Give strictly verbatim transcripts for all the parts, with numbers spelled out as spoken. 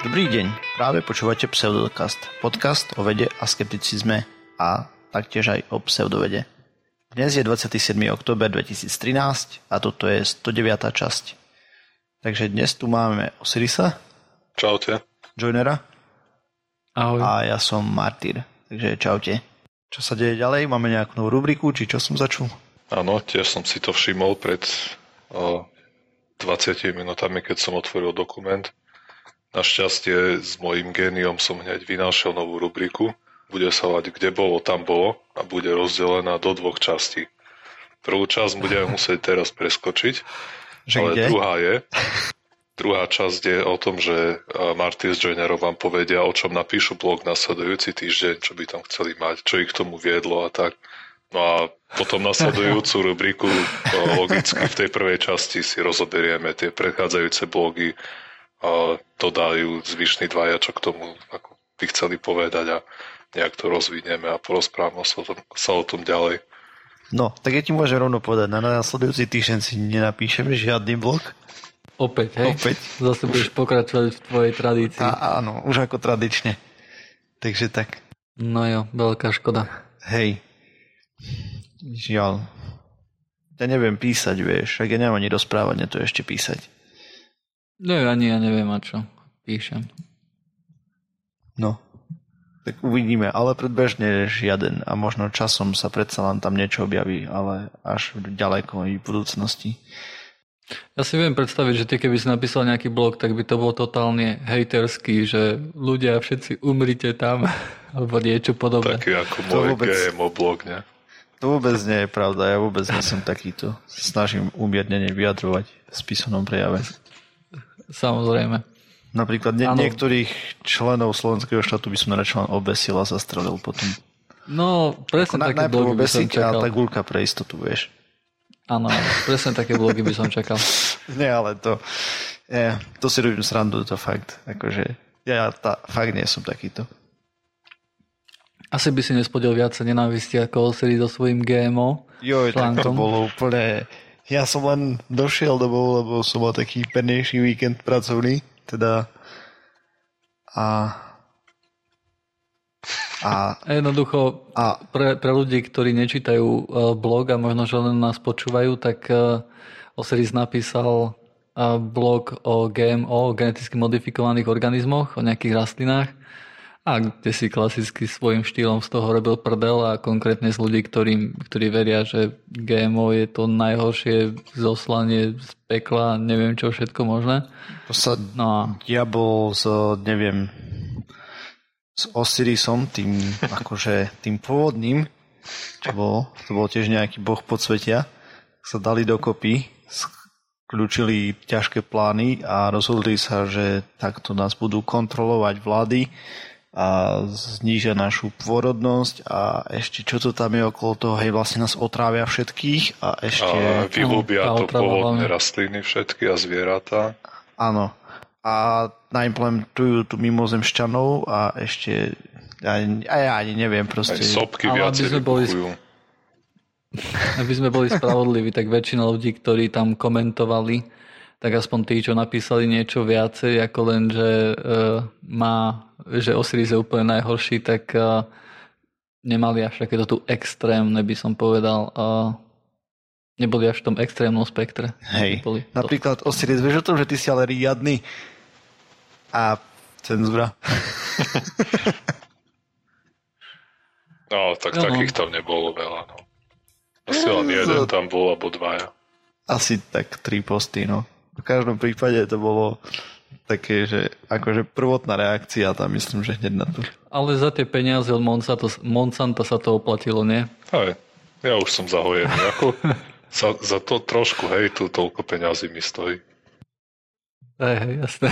Dobrý deň, práve počúvate Pseudokast, podcast o vede a skepticizme a taktiež aj o pseudovede. Dnes je dvadsiateho siedmeho október dvetisíctrinásť a toto je stodeviata časť. Takže dnes tu máme Osirisa. Čaute. Joinera. Ahoj. A ja som Martyr, takže čaute. Čo sa deje ďalej? Máme nejakú novú rubriku, či čo som začul? Áno, tiež som si to všimol pred o, dvadsiatimi minútami, keď som otvoril dokument. Našťastie s mojím géniom som hneď vynášiel novú rubriku. Bude sa volať Kde bolo, tam bolo a bude rozdelená do dvoch častí. Prvú časť budeme musieť teraz preskočiť, že ale kde? druhá je. Druhá časť je o tom, že Marty s Joinerom vám povedia, o čom napíšu blog nasledujúci týždeň, čo by tam chceli mať, čo ich k tomu viedlo a tak. No a potom nasledujúcu rubriku logicky v tej prvej časti si rozoberieme tie predchádzajúce blogy a dodajú zvyšní dvaja, čo k tomu ako by chceli povedať a nejak to rozvinieme a porozprávame sa o tom, sa o tom ďalej. No, tak ja ti môžem rovno povedať, na nasledujúci týždeň si nenapíšem žiadny blog. Opäť, hej? Opäť. Zase budeš pokračovať v tvojej tradícii. A, áno, už ako tradične. Takže tak. No jo, veľká škoda. Hej. Žiaľ. Ja neviem písať, vieš. Ak ja nemám ani rozprávanie, to ešte písať. No ani ja neviem, a čo píšem. No. Tak uvidíme, ale predbežne žiaden a možno časom sa predsa len tam niečo objaví, ale až v ďalekej budúcnosti. Ja si viem predstaviť, že ty keby si napísal nejaký blog, tak by to bolo totálne hejterský, že ľudia všetci umrite tam, alebo niečo podobné. Taký ako môj vôbec, gé em ó blog, ne? To vôbec nie je pravda, ja vôbec nie som takýto. Snažím umiernene vyjadrovať v písomnom prejave. Samozrejme. Napríklad nie, niektorých členov slovenského štátu by som radšej len obesil a zastrelil potom. No, presne také blogy by som čakal. A tá guľka pre istotu, vieš. Áno, presne také blogy by som čakal. Nie, ale to ja, to si robím srandu, to fakt. Akože ja tá, fakt nie som takýto. Asi by si nespodil viac nenávisti ako Osiris so svojím gé em ó. Joj, tak to bolo úplne... Ja som len došiel domov, lebo som mal taký pernejší víkend pracovný. Teda a a jednoducho a, pre, pre ľudí, ktorí nečítajú uh, blog a možno, že len nás počúvajú, tak uh, Osiris napísal uh, blog o gé em ó, o geneticky modifikovaných organizmoch, o nejakých rastlinách a kde si klasicky svojím štýlom z toho robil prdel a konkrétne z ľudí, ktorí, ktorí veria, že gé em ó je to najhoršie zoslanie z pekla, neviem čo všetko možné. To sa no a... diabol s, neviem, s Osirisom, tým akože tým pôvodným, čo bolo, to bol tiež nejaký boh podsvetia, sa dali dokopy, skľúčili ťažké plány a rozhodli sa, že takto nás budú kontrolovať vlády a znížia našu pôrodnosť a ešte čo to tam je okolo toho, hej, vlastne nás otrávia všetkých a ešte... A vyhubia to pôvodné rastliny všetky a zvieratá. Áno. A naimplementujú tu mimozemšťanov a ešte... A ja ani neviem proste... Aj sopky viacej vybuchujú. Aby sme boli spravodliví, tak väčšina ľudí, ktorí tam komentovali, tak aspoň tí, čo napísali niečo viacej, ako len, že uh, má, že Osiris je úplne najhorší, tak uh, nemali až takéto tu extrémne, by som povedal. Uh, neboli až v tom extrémnom spektre. Hej, napríklad Osiris, vieš o tom, že ty si ale riadny a cenzúra. No, tak no, takých tam nebolo veľa, no. Asi len jeden tam bol, alebo dvaja. Asi tak tri posty, no. V každom prípade to bolo také, že akože prvotná reakcia tam myslím, že hneď na to. Ale za tie peniaze od Monsanto, Monsanto sa to oplatilo, nie? Hej, ja už som zahojený. Ako za, za to trošku hejtu toľko peňazí mi stojí. Hej, hej, jasné.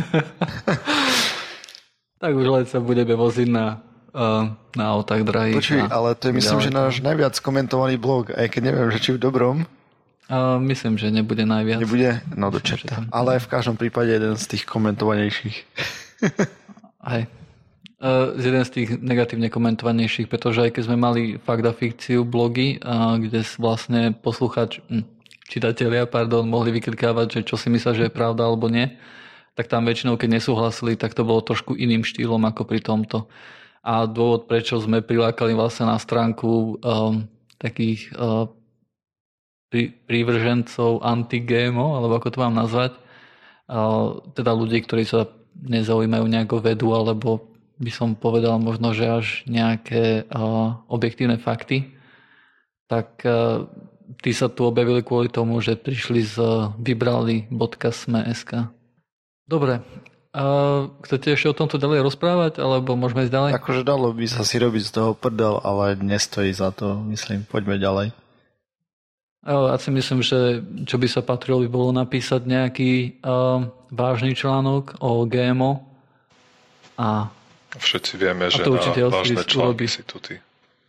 Tak už len sa budeme voziť na, uh, na autách drahých. Počuj, ale to je myslím, že náš najviac komentovaný blog, aj keď neviem, že či v dobrom. Uh, myslím, že nebude najviac. Nebude? No do čerta. Ale v každom prípade jeden z tých komentovanejších. Hej. Uh, jeden z tých negatívne komentovanejších, pretože aj keď sme mali fakt a fikciu blogy, uh, kde vlastne posluchač, hm, čitatelia, pardon, mohli vyklikávať, že čo si myslia, že je pravda alebo nie, tak tam väčšinou, keď nesúhlasili, tak to bolo trošku iným štýlom ako pri tomto. A dôvod, prečo sme prilákali vlastne na stránku um, takých uh, pri, prívržencov anti-G M O, alebo ako to mám nazvať, uh, teda ľudí, ktorí sa nezaujímajú nejako vedu, alebo by som povedal možno, že až nejaké uh, objektívne fakty, tak uh, tí sa tu objavili kvôli tomu, že prišli z vybrali bodka es em e bodka es ká. Dobre, uh, chcete ešte o tomto ďalej rozprávať, alebo môžeme ísť ďalej? Akože dalo by sa si robiť z toho prdel, ale nestojí za to, myslím. Poďme ďalej. Ja si myslím, že čo by sa patrilo, by bolo napísať nejaký uh, vážny článok o G M O. A všetci vieme, že na vážne články si tu ty.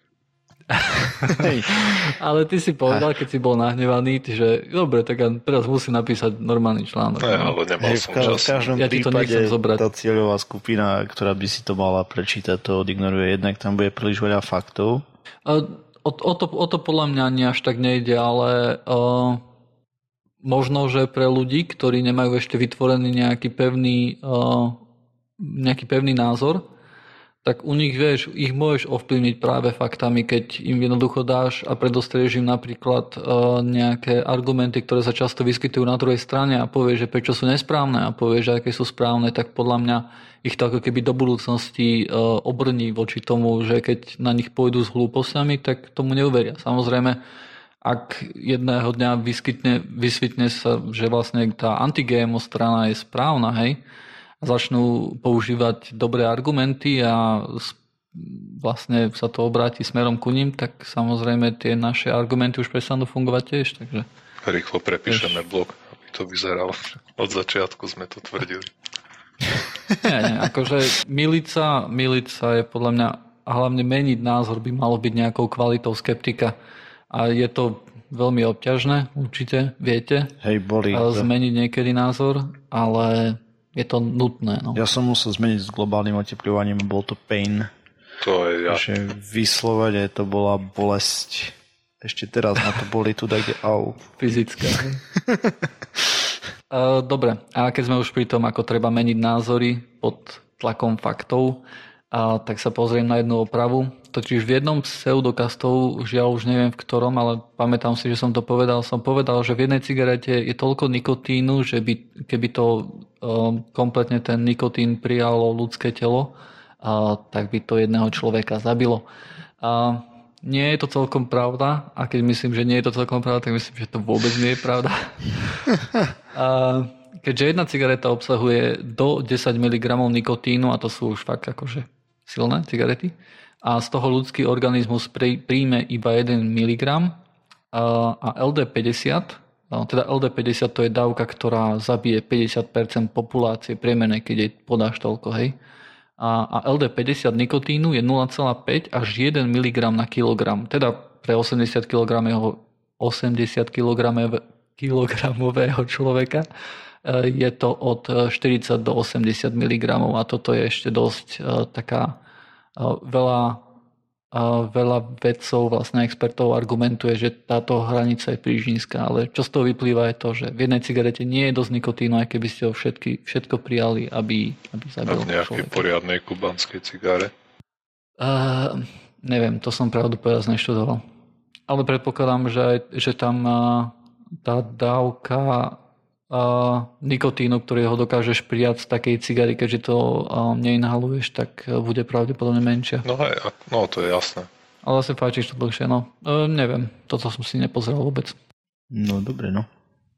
Ale ty si povedal, keď si bol nahnevaný, že dobre, tak ja teraz musím napísať normálny článok. Ne, ale nemal hey, som v, čas. V každom ja prípade tá cieľová skupina, ktorá by si to mala prečítať, to odignoruje. Jednak tam bude príliš veľa faktov. O, o, to, o to podľa mňa ani až tak nejde, ale uh, možno, že pre ľudí, ktorí nemajú ešte vytvorený nejaký pevný, uh, nejaký pevný názor, tak u nich, vieš, ich môžeš ovplyvniť práve faktami, keď im jednoducho dáš a predostrieš im napríklad uh, nejaké argumenty, ktoré sa často vyskytujú na druhej strane a povieš, že prečo sú nesprávne a povieš, že aké sú správne, tak podľa mňa ich to ako keby do budúcnosti uh, obrní voči tomu, že keď na nich pôjdu s hlúpostiami, tak tomu neuveria. Samozrejme, ak jedného dňa vyskytne, vysvitne sa, že vlastne tá anti-G M O strana je správna, hej, začnú používať dobré argumenty a vlastne sa to obráti smerom ku ním, tak samozrejme tie naše argumenty už prestanú fungovať tiež. Takže rýchlo prepíšeme Tež... blog, aby to vyzeralo. Od začiatku sme to tvrdili. Nie, nie, akože miliť sa, miliť sa je podľa mňa, a hlavne meniť názor by malo byť nejakou kvalitou skeptika. A je to veľmi obťažné, určite, viete. Hej, boli. Zmeniť niekedy názor, ale je to nutné. No. Ja som musel zmeniť s globálnym oteplovaním, bol to pain. To je ja. Že vyslovene to bola bolesť. Ešte teraz na to boli tu také au. Fyzická. Dobre, a keď sme už pri tom, ako treba meniť názory pod tlakom faktov, a tak sa pozriem na jednu opravu. Totiž v jednom z pseudokastov, žiaľ už neviem v ktorom, ale pamätám si, že som to povedal, som povedal, že v jednej cigarete je toľko nikotínu, že by, keby to um, kompletne ten nikotín prijalo ľudské telo, uh, tak by to jedného človeka zabilo. Uh, nie je to celkom pravda, a keď myslím, že nie je to celkom pravda, tak myslím, že to vôbec nie je pravda. uh, keďže jedna cigareta obsahuje do desať miligramov nikotínu, a to sú už fakt akože silné cigarety, a z toho ľudský organizmus príjme iba jeden miligram a el dé päťdesiat, teda el dé päťdesiat to je dávka, ktorá zabije päťdesiat percent populácie priemernej, keď jej podáš toľko, hej. A, a el dé päťdesiat nikotínu je nula celá päť až jeden miligram na kilogram. Teda pre osemdesiat kilogramového, osemdesiat kilogramového človeka je to od štyridsať do osemdesiat miligramov a toto je ešte dosť uh, taká uh, veľa, uh, veľa vedcov, vlastne expertov argumentuje, že táto hranica je príliš nízka, ale čo z toho vyplýva je to, že v jednej cigarete nie je dosť nikotínu, aj keby ste ho všetky, všetko prijali, aby, aby zabil človeka. A v nejakej poriadnej kubanskej cigare? Uh, neviem, to som pravdu povedať neštudoval. Ale predpokladám, že, že tam uh, tá dávka Uh, nikotínu, ktorý ho dokážeš prijať z takej cigary, keďže to uh, neinhaluješ, tak uh, bude pravdepodobne menšia. No hej, no to je jasné. Ale sa páčiš to dlhšie, no. Uh, neviem, toto som si nepozrel vôbec. No dobre, no.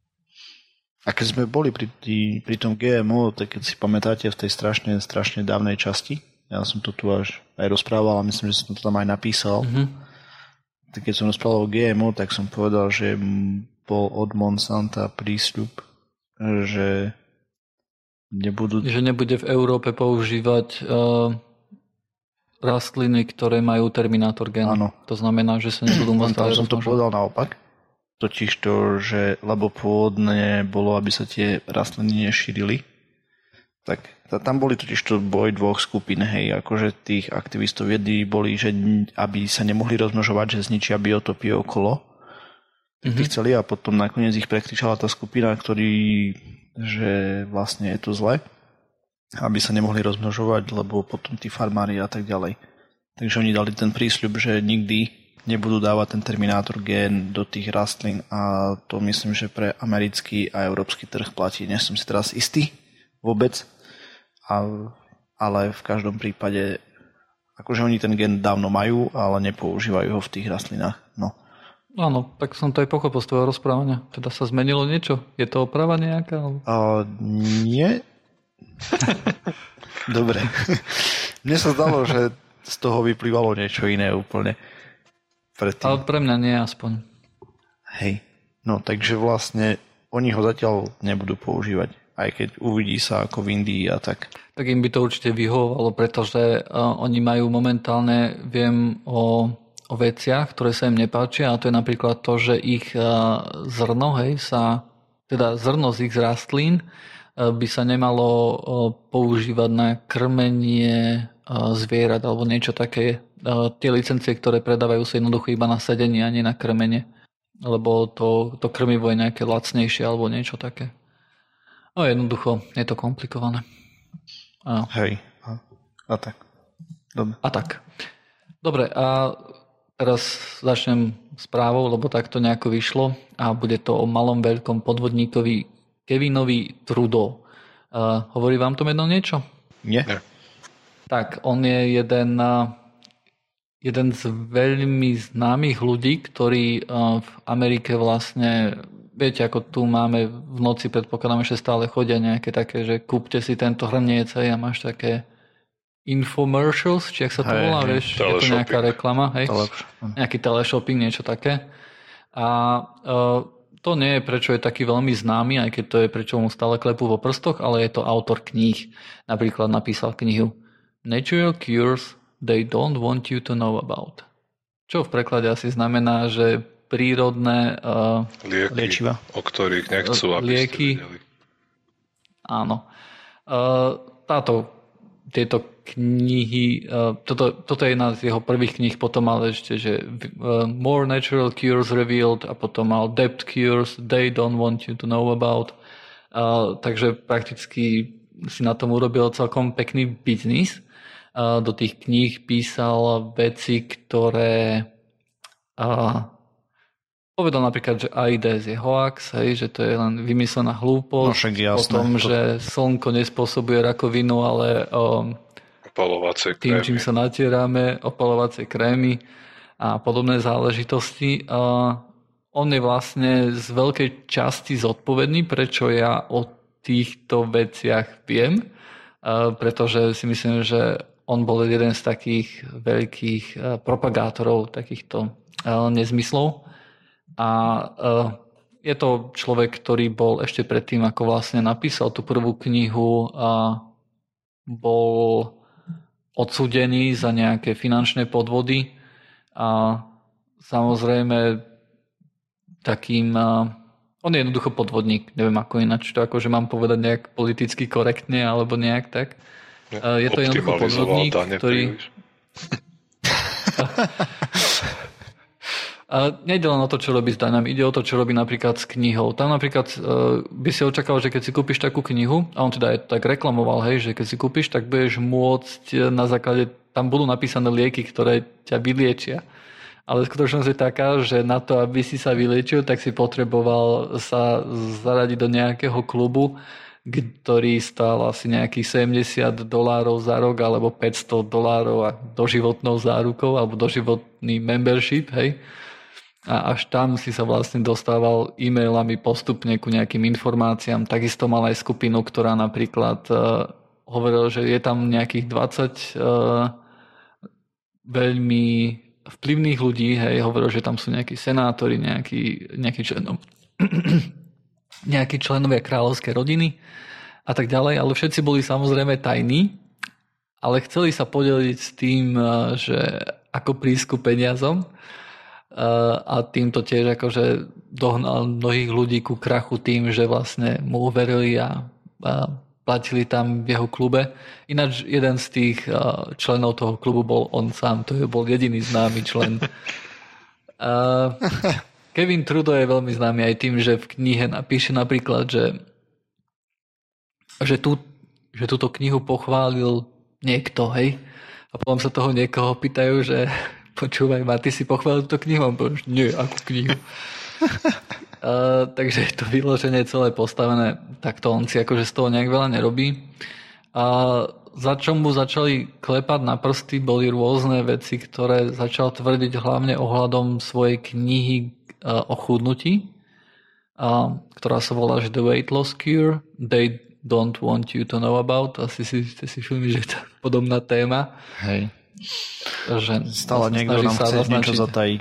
A keď sme boli pri, tý, pri tom G M O, tak keď si pamätáte v tej strašne, strašne dávnej časti, ja som to tu až aj rozprával a myslím, že som to tam aj napísal, mm-hmm. tak keď som rozprával o G M O, tak som povedal, že bol od Monsanta prísľub, že nebudú... Že nebude v Európe používať uh, rastliny, ktoré majú terminátor gen. Áno. To znamená, že sa nebudú môcť... Tam som to povedal naopak. Totiž to, že lebo pôvodne bolo, aby sa tie rastliny nešírili, tak tam boli totiž to boj dvoch skupín, hej, akože tých aktivistov jedni boli, že aby sa nemohli rozmnožovať, že zničia biotopy okolo, mm-hmm. chceli a potom nakoniec ich prekričala tá skupina, ktorí že vlastne je to zle, aby sa nemohli rozmnožovať, lebo potom tí farmári a tak ďalej. Takže oni dali ten prísľub, že nikdy nebudú dávať ten terminátor gén do tých rastlín a to myslím, že pre americký a európsky trh platí. Nie som si teraz istý vôbec, ale v každom prípade akože oni ten gén dávno majú, ale nepoužívajú ho v tých rastlinách. No. Áno, tak som to aj pochopil z tvojho rozprávania. Teda sa zmenilo niečo? Je to oprava nejaká? Uh, nie. Dobre. Mne sa zdalo, že z toho vyplývalo niečo iné úplne. Predtým. Ale pre mňa nie aspoň. Hej. No, takže vlastne oni ho zatiaľ nebudú používať. Aj keď uvidí sa ako v Indii a tak. Tak im by to určite vyhovovalo, pretože uh, oni majú momentálne, viem o, o veciach, ktoré sa im nepáčia, a to je napríklad to, že ich uh, zrno, hej, sa, teda zrno z ich rastlín uh, by sa nemalo uh, používať na krmenie uh, zvierat alebo niečo také. Uh, tie licencie, ktoré predávajú, sa jednoducho iba na sedenie a nie na krmenie, lebo to, to krmivo je nejaké lacnejšie alebo niečo také. No jednoducho, je to komplikované. A... Hej, a, a tak. Dobre. A tak. Dobre, a teraz začnem správou, lebo tak to nejako vyšlo a bude to o malom veľkom podvodníkovi Kevinovi Trudeau. Uh, hovorí vám to jedno niečo? Nie. Nie. Tak, on je jeden, jeden z veľmi známych ľudí, ktorí uh, v Amerike vlastne... Viete, ako tu máme v noci, predpokladám, že stále chodia nejaké také, že kúpte si tento hrniec a máš také infomercials, či ak sa to hej, volá, vieš, je to nejaká reklama, hej, nejaký teleshopping, niečo také. A uh, to nie je, prečo je taký veľmi známy, aj keď to je, prečo mu stále klepú vo prstoch, ale je to autor kníh. Napríklad napísal knihu Natural Cures They Don't Want You to Know About. Čo v preklade asi znamená, že prírodné uh, lieky, liečiva, o ktorých nechcú, aby lieky, ste vedeli. Áno. Uh, táto, tieto knihy, uh, toto, toto je jedna z jeho prvých kníh, potom mal ešte, že uh, More Natural Cures Revealed a potom mal Depth Cures They Don't Want You to Know About. Uh, takže prakticky si na tom urobil celkom pekný biznis. Uh, do tých kníh písal veci, ktoré... Uh, Povedal napríklad, že AIDS je hoax, hej, že to je len vymyslená hlúposť. No, potom, to... že slnko nespôsobuje rakovinu, ale um, opalovacie tým, krémy. čím sa natierame, opalovacie krémy a podobné záležitosti. Uh, on je vlastne z veľkej časti zodpovedný, prečo ja o týchto veciach viem, uh, pretože si myslím, že on bol jeden z takých veľkých uh, propagátorov takýchto uh, nezmyslov. A uh, je to človek, ktorý bol ešte predtým, ako vlastne napísal tú prvú knihu, a bol odsúdený za nejaké finančné podvody a samozrejme takým... Uh, on je jednoducho podvodník, neviem ako ináč to akože mám povedať nejak politicky korektne alebo nejak tak. Uh, je to jednoducho podvodník, ktorý... A nejde len o to, čo robí s daňami, ide o to, čo robí napríklad s knihou. Tam napríklad uh, by si očakával, že keď si kúpiš takú knihu, a on teda aj tak reklamoval, hej, že keď si kúpiš, tak budeš môcť na základe, tam budú napísané lieky, ktoré ťa vyliečia. Ale skutočnosť je taká, že na to, aby si sa vyliečil, tak si potreboval sa zaradiť do nejakého klubu, ktorý stál asi nejakých sedemdesiat dolárov za rok, alebo päťsto dolárov a doživotnou zárukou, alebo doživotný membership, hej. A až tam si sa vlastne dostával e-mailami postupne ku nejakým informáciám. Takisto mal aj skupinu, ktorá napríklad uh, hovorila, že je tam nejakých dvadsať uh, veľmi vplyvných ľudí, hej, hovoril, že tam sú nejakí senátori, nejakí, nejakí, členov, nejakí členovia kráľovskej rodiny a tak ďalej, ale všetci boli samozrejme tajní, ale chceli sa podeliť s tým, uh, že ako prísť ku peniazom. Uh, a týmto tiež akože dohnal mnohých ľudí ku krachu tým, že vlastne mu uverili a, a platili tam v jeho klube. Ináč jeden z tých uh, členov toho klubu bol on sám, to je bol jediný známy člen. Uh, Kevin Trudeau je veľmi známy aj tým, že v knihe napíše napríklad, že že, tú, že túto knihu pochválil niekto, hej? A potom sa toho niekoho pýtajú, že počúvaj ma, ty si pochválil túto knihu? A on povie, nie, akú knihu? uh, takže je to vyloženie celé postavené, tak to on si akože z toho nejak veľa nerobí. A za čo mu začali klepať na prsty, boli rôzne veci, ktoré začal tvrdiť hlavne ohľadom svojej knihy uh, o chudnutí, uh, ktorá sa volá že The Weight Loss Cure, They Don't Want You to Know About. Asi si, ste si všimli, že je to podobná téma. Hej. Že stále niekto nám chce niečo zatajiť.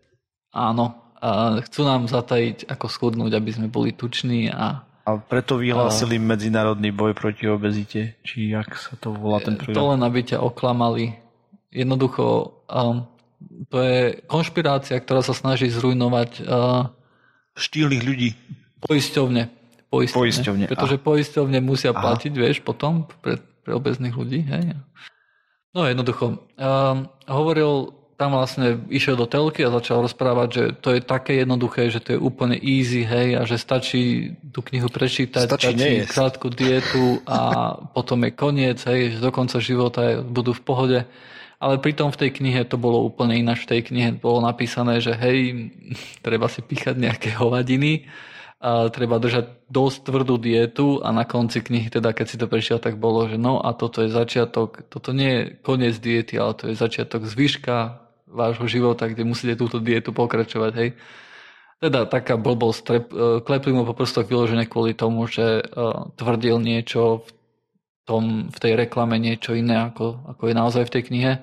Áno. A chcú nám zatajiť, ako schudnúť, aby sme boli tuční a A preto vyhlásili a... medzinárodný boj proti obezite, či jak sa to volá ten program. To len aby ťa oklamali. Jednoducho, um, to je konšpirácia, ktorá sa snaží zrujnovať uh, štýlnych ľudí. Poisťovne. Poisťovne. Poisťovne. Pretože a... poisťovne musia Aha. platiť, vieš, potom pre, pre obezných ľudí. Hej. No jednoducho. Um, hovoril tam vlastne išiel do telky a začal rozprávať, že to je také jednoduché, že to je úplne easy, hej, a že stačí tú knihu prečítať, stačí, stačí krátku dietu a potom je koniec, hej, že do konca života budú v pohode. Ale pritom v tej knihe to bolo úplne ináč. V tej knihe bolo napísané, že hej, treba si píchať nejaké hovadiny, a treba držať dosť tvrdú dietu a na konci knihy, teda keď si to prešiel, tak bolo, že no a toto je začiatok, toto nie je koniec diety, ale to je začiatok zvyška vášho života, kde musíte túto dietu pokračovať, hej. Teda taká blbosť, klepli mu po prstoch vyložené kvôli tomu, že uh, tvrdil niečo v, tom, v tej reklame, niečo iné, ako, ako je naozaj v tej knihe.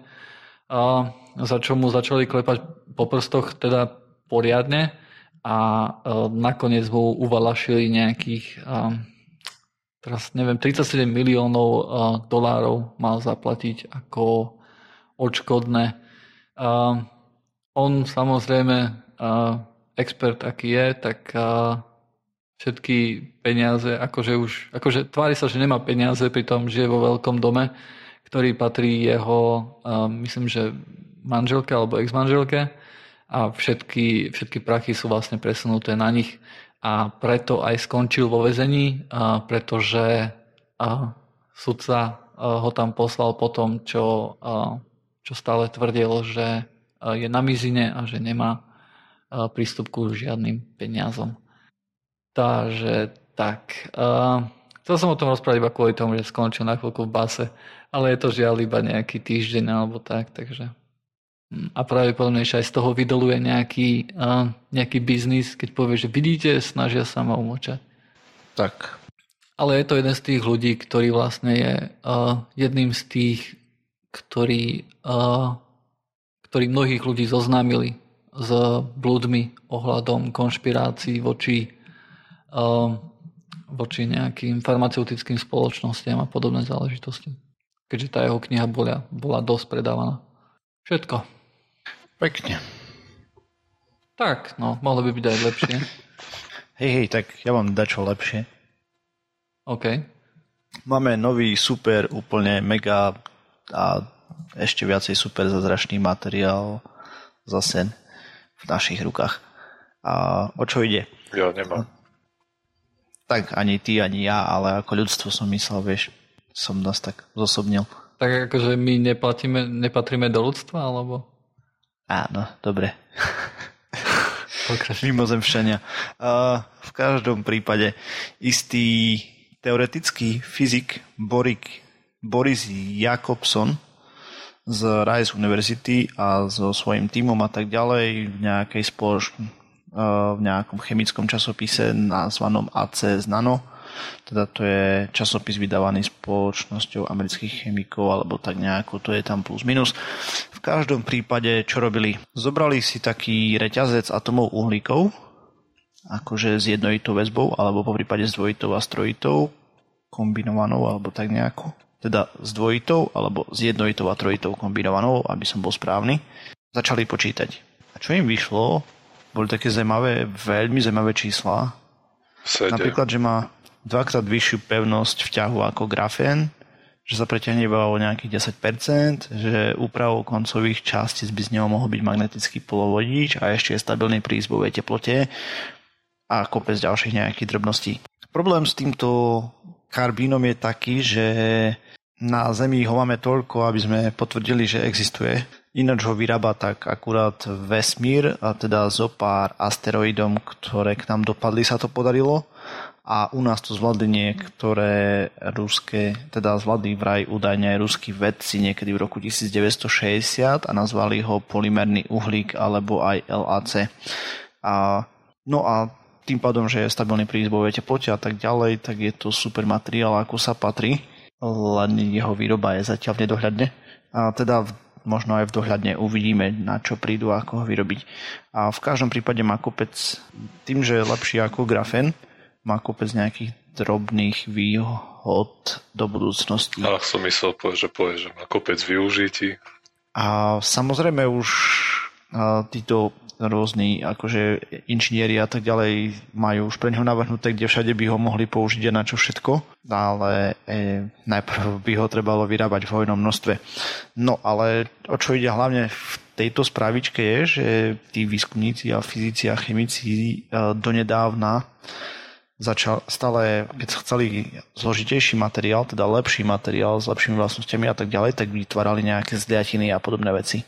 A za čo mu začali klepať po prstoch teda poriadne a uh, nakoniec mu uvalašili nejakých uh, teraz neviem, tridsaťsedem miliónov uh, dolárov mal zaplatiť ako odškodné. Uh, on samozrejme uh, expert aký je, tak uh, všetky peniaze, akože už, akože tvári sa, že nemá peniaze, pritom žije vo veľkom dome, ktorý patrí jeho, uh, myslím, že manželke alebo ex-manželke a všetky, všetky prachy sú vlastne presunuté na nich a preto aj skončil vo väzení, uh, pretože uh, sudca uh, ho tam poslal po tom, čo uh, čo stále tvrdil, že je na mizine a že nemá prístup ku žiadnym peniazom. Takže tak. Chcel som o tom rozprávať iba kvôli tomu, že skončil na chvíľku v base, ale je to žiaľ iba nejaký týždeň alebo tak, takže a pravdepodobne aj z toho vydoluje nejaký, nejaký biznis, keď povie, že vidíte, snažia sa ma umočať. Tak. Ale je to jeden z tých ľudí, ktorý vlastne je jedným z tých ktorí, uh, ktorí mnohých ľudí zoznámili s blúdmi ohľadom konšpirácií voči, uh, voči nejakým farmaceutickým spoločnostiam a podobné záležitosti. Keďže tá jeho kniha bola, bola dosť predávaná. Všetko. Pekne. Tak, no, mohlo by byť aj lepšie. Hej, hej, tak ja vám dačo lepšie. OK. Máme nový super, úplne mega a ešte viacej super zázračný materiál zase v našich rukách. A o čo ide? Ja nemám. Tak ani ty, ani ja, ale ako ľudstvo som myslel, vieš, som nás tak zosobnil. Tak akože my neplatíme, nepatríme do ľudstva, alebo? Áno, dobre. Mimozemšťania. A v každom prípade istý teoretický fyzik Borik Boris Jakobson z Rice University a so svojím tímom a tak ďalej v nejakej spoločnej v nejakom chemickom časopise nazvanom á cé Nano. Teda to je časopis vydávaný spoločnosťou amerických chemikov alebo tak nejako, to je tam plus minus. V každom prípade, čo robili? Zobrali si taký reťazec atomov uhlíkov, akože s jednojitou väzbou alebo po prípade s dvojitou a s trojitou kombinovanou alebo tak nejako. Teda s dvojitou alebo s jednojitou a trojitou kombinovanou, aby som bol správny. Začali počítať. A čo im vyšlo, boli také zaujímavé, veľmi zaujímavé čísla. Sede. Napríklad, že má dvakrát vyššiu pevnosť vťahu ako grafén, že sa preťahne iba o nejakých desať percent, že úpravou koncových častíc by z neho mohol byť magnetický polovodič a ešte je stabilný pri izbovej teplote a kopec ďalších nejakých drobností. Problém s týmto karbínom je taký, že na Zemi ho máme toľko, aby sme potvrdili, že existuje. Ináč ho vyrába tak akurát vesmír, a teda zo pár asteroidom, ktoré k nám dopadli, sa to podarilo. A u nás to zvládli niektoré ruské, teda zvládli vraj údajne aj ruskí vedci niekedy v roku devätnásťstošesťdesiat a nazvali ho polymerný uhlík alebo aj el á cé. A, no a tým pádom, že je stabilný pri izbovej teplote a tak ďalej, tak je to super materiál, ako sa patrí, len jeho výroba je zatiaľ v nedohľadne. A teda možno aj v dohľadne uvidíme, na čo prídu a ako ho vyrobiť. A v každom prípade má kopec, tým, že je lepší ako grafén, má kopec nejakých drobných výhod do budúcnosti. Ach, som myslel, že povie, že má kopec využití. A samozrejme už títo rôzni akože inžinieri a tak ďalej majú už pre neho navrhnuté, kde všade by ho mohli použiť a na čo všetko, ale e, najprv by ho trebalo vyrábať v hojnom množstve. No ale o čo ide hlavne v tejto správičke je, že tí výskumníci a fyzici a chemici e, donedávna začal stále, keď chceli zložitejší materiál, teda lepší materiál s lepšími vlastnosťami a tak ďalej, tak vytvárali nejaké zliatiny a podobné veci.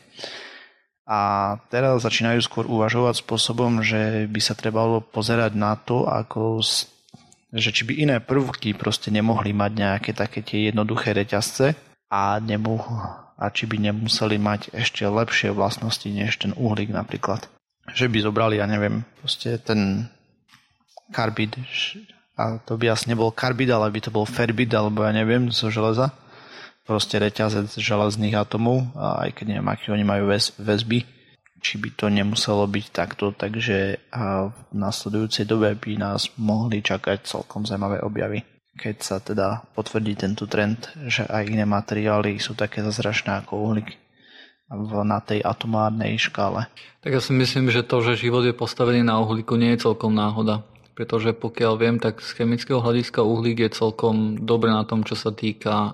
A teraz začínajú skôr uvažovať spôsobom, že by sa trebalo pozerať na to, ako, že či by iné prvky proste nemohli mať nejaké také tie jednoduché reťazce a, nemu, a či by nemuseli mať ešte lepšie vlastnosti než ten uhlík napríklad. Že by zobrali, ja neviem, proste ten karbid, a to by asi nebol karbid, ale by to bol ferbid, alebo ja neviem, zo železa. Proste reťazec železných atomov, a aj keď neviem, aký oni majú väz, väzby, či by to nemuselo byť takto, takže v nasledujúcej dobe by nás mohli čakať celkom zaujímavé objavy. Keď sa teda potvrdí tento trend, že aj iné materiály sú také zázračné ako uhlík na tej atomárnej škále. Tak ja si myslím, že to, že život je postavený na uhlíku, nie je celkom náhoda. Pretože pokiaľ viem, tak z chemického hľadiska uhlík je celkom dobre na tom, čo sa týka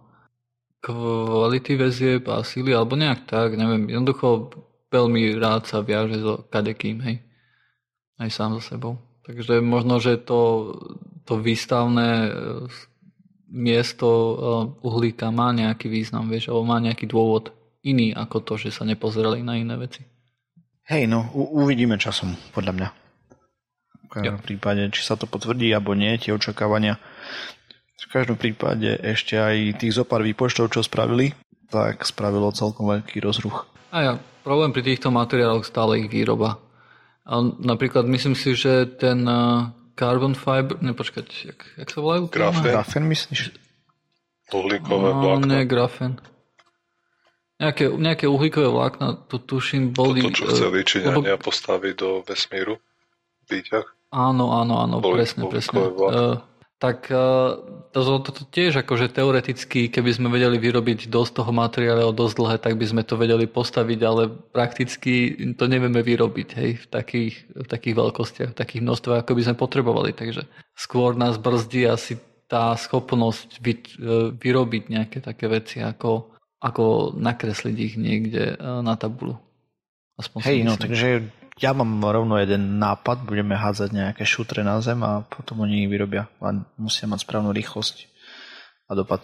kvality väzieb a síly, alebo nejak tak, neviem, jednoducho veľmi rád sa viaže so kadekým, hej, aj sám so sebou. Takže možno, že to, to výstavné miesto uhlíka má nejaký význam, vieš, alebo má nejaký dôvod iný ako to, že sa nepozerali na iné veci. Hej, no, u- uvidíme časom, podľa mňa. V každom ja. prípade, či sa to potvrdí, alebo nie, tie očakávania. V každom prípade ešte aj tých zopár výpočtov, čo spravili, tak spravilo celkom veľký rozruch. A ja, problém pri týchto materiáloch stále ich výroba. A napríklad myslím si, že ten uh, carbon fiber, nepočkať, jak, jak sa volajú? Grafen. Grafen myslíš? Uhlíkové no, vlákna. Nie, grafen. Nejaké, nejaké uhlíkové vlákna, to tuším, boli... Toto, čo chceli Číňania lebo... postaviť do vesmíru? Výťah? Áno, áno, áno, boli, presne, presne. Uh, tak uh, to, to, to tiež akože teoreticky, keby sme vedeli vyrobiť dosť toho materiálu dosť dlhé, tak by sme to vedeli postaviť, ale prakticky to nevieme vyrobiť, hej, v takých, v takých veľkostiach, v takých množstvách, ako by sme potrebovali. Takže skôr nás brzdí asi tá schopnosť vy, vyrobiť nejaké také veci, ako, ako nakresliť ich niekde na tabulu. Aspoň hej, no takže ja mám rovno jeden nápad, budeme hádzať nejaké šutre na zem a potom oni ich vyrobia. Len musia mať správnu rýchlosť a dopad.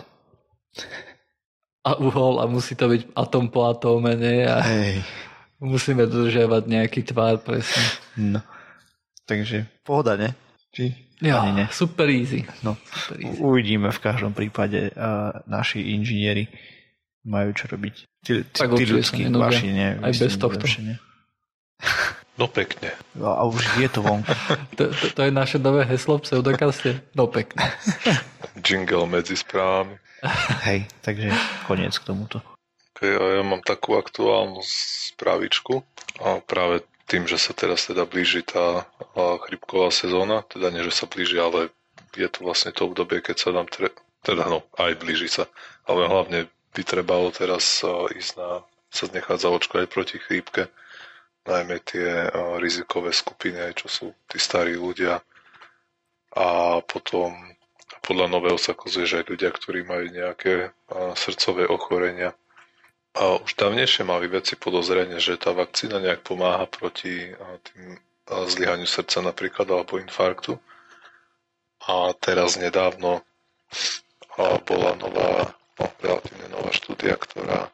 A uhol a musí to byť atom po atóme, nie? A hej. Musíme dodržiavať nejaký tvár presne. No. Takže pohoda, ne? Či? Ja, ne? Super easy. No. Super easy. Uvidíme v každom prípade. Uh, naši inžinieri majú čo robiť. Tí, tí, tí ľudskí vaši, nie? Aj bez tohto. No pekne. No, a už je to vonku. to, to, to je naše nové heslo v pseudokaste. No pekne. Jingle medzi správami. Hej, takže koniec k tomuto. Okay, a ja mám takú aktuálnu správičku. A práve tým, že sa teraz teda blíži tá chrípková sezóna, teda nie, že sa blíži, ale je to vlastne to obdobie, keď sa nám tre... teda no, aj blíži sa. Ale hlavne by trebalo teraz ísť na sa nechať zaočkovať proti chrípke. Najmä tie uh, rizikové skupiny, čo sú tí starí ľudia. A potom podľa nového sa kozuje, že aj ľudia, ktorí majú nejaké uh, srdcové ochorenia. A už dávnejšie mali veci podozrenie, že tá vakcína nejak pomáha proti uh, tým uh, zlyhaniu srdca napríklad alebo infarktu. A teraz nedávno a bola nová, no, relatívne nová štúdia, ktorá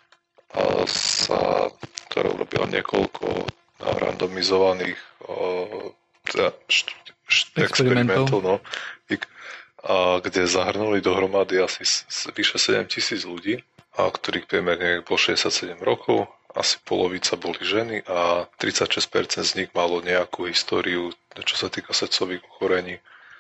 sa, ktorá urobila niekoľko randomizovaných teda štúdi, štúdi, experimentov, no, a kde zahrnuli dohromady asi vyše sedem tisíc ľudí, a ktorých priemerne bolo šesťdesiatsedem rokov, asi polovica boli ženy a tridsaťšesť percent z nich malo nejakú históriu, čo sa týka srdcových ochorení.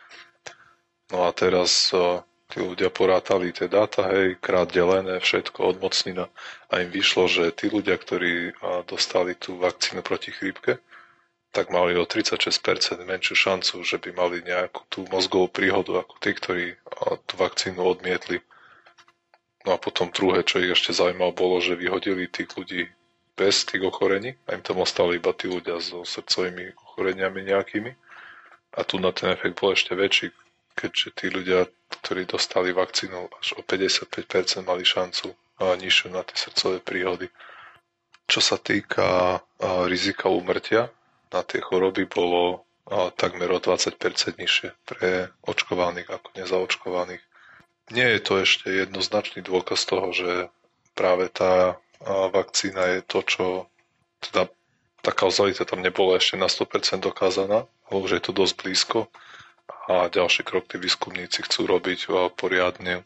No a teraz tí ľudia porátali tie dáta, hej, krát delené, všetko, odmocnina, a im vyšlo, že tí ľudia, ktorí dostali tú vakcínu proti chrípke, tak mali o tridsaťšesť percent menšiu šancu, že by mali nejakú tú mozgovú príhodu ako tí, ktorí tú vakcínu odmietli. No a potom druhé, čo ich ešte zaujímalo, bolo, že vyhodili tých ľudí bez tých ochorení a im tam ostali iba tí ľudia so srdcovými ochoreniami nejakými. A tu na ten efekt bol ešte väčší, keďže tí ľudia, ktorí dostali vakcínu, až o päťdesiatpäť percent mali šancu a nižšiu na tie srdcové príhody. Čo sa týka rizika úmrtia na tie choroby, bolo takmer o dvadsať percent nižšie pre očkovaných ako nezaočkovaných. Nie je to ešte jednoznačný dôkaz toho, že práve tá vakcína je to, čo teda tá kauzalita tam nebola ešte na sto percent dokázaná, ale už je to dosť blízko. A ďalší krok tí výskumníci chcú robiť poriadne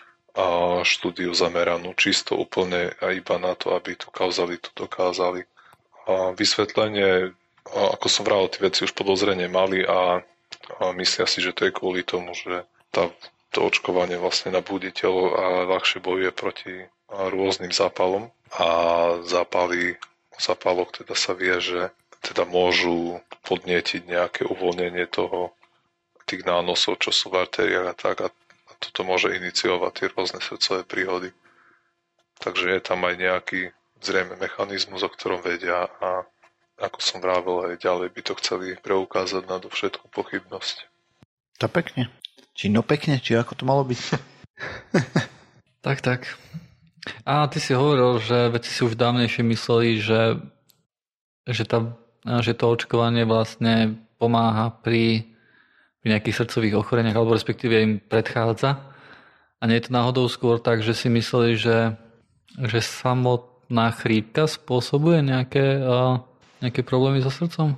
štúdiu zameranú čisto úplne a iba na to, aby tú kauzalitu dokázali. A vysvetlenie, ako som vravel, tí veci už podozrenie mali a, a myslia si, že to je kvôli tomu, že tá, to očkovanie vlastne nabúdi telo a ľahšie bojuje proti rôznym zápalom. A zápaly, o zápaloch teda sa vie, že teda môžu podnietiť nejaké uvoľnenie toho tých nánosov, čo sú v artériách a tak, a toto môže iniciovať tie rôzne srdcové príhody. Takže je tam aj nejaký zrejme mechanizmus, o ktorom vedia, a ako som vravel, aj ďalej by to chceli preukázať na všetku pochybnosť. To pekne. Či no pekne, či ako to malo byť? Tak, tak. A ty si hovoril, že veci si už dávnejšie mysleli, že, že, tá, že to očkovanie vlastne pomáha pri pri nejakých srdcových ochoreniach, alebo respektíve im predchádza. A nie je to náhodou skôr tak, že si mysleli, že, že samotná chrípka spôsobuje nejaké, uh, nejaké problémy so srdcom?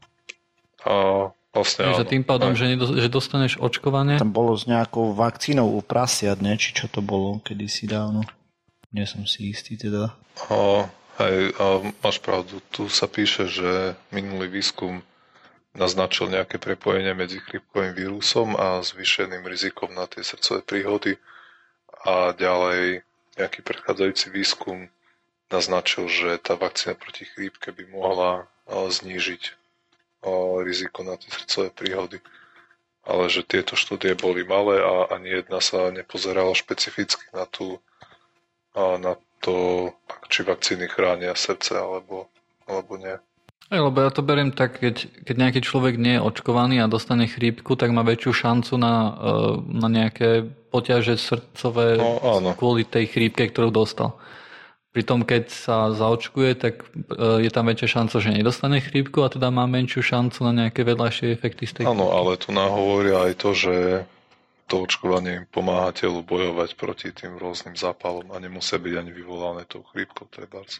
A vlastne áno. Že tým pádom, že, nedo, že dostaneš očkovanie? Tam bolo s nejakou vakcínou u prasiat, ne? Či čo to bolo kedysi dávno. Nie som si istý teda. A, hej, a máš pravdu. Tu sa píše, že minulý výskum naznačil nejaké prepojenie medzi chrípkovým vírusom a zvýšeným rizikom na tie srdcové príhody, a ďalej nejaký predchádzajúci výskum naznačil, že tá vakcína proti chrípke by mohla znížiť riziko na tie srdcové príhody. Ale že tieto štúdie boli malé a ani jedna sa nepozerala špecificky na, tú, na to, či vakcíny chránia srdce alebo, alebo nie. Aj, lebo ja to beriem tak, keď, keď nejaký človek nie je očkovaný a dostane chrípku, tak má väčšiu šancu na, na nejaké poťaže srdcové no, kvôli tej chrípke, ktorú dostal. Pritom keď sa zaočkuje, tak je tam väčšia šanca, že nedostane chrípku a teda má menšiu šancu na nejaké vedľajšie efekty z tej chrípky. Áno, ale tu nám hovoria aj to, že to očkovanie im pomáha telu bojovať proti tým rôznym zápalom a nemusia byť ani vyvolané tou chrípkou trebárs.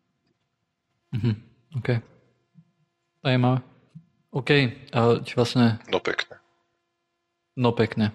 Mhm, okej. Okay. Zajímavé. OK, či vlastne... No pekne. No pekne.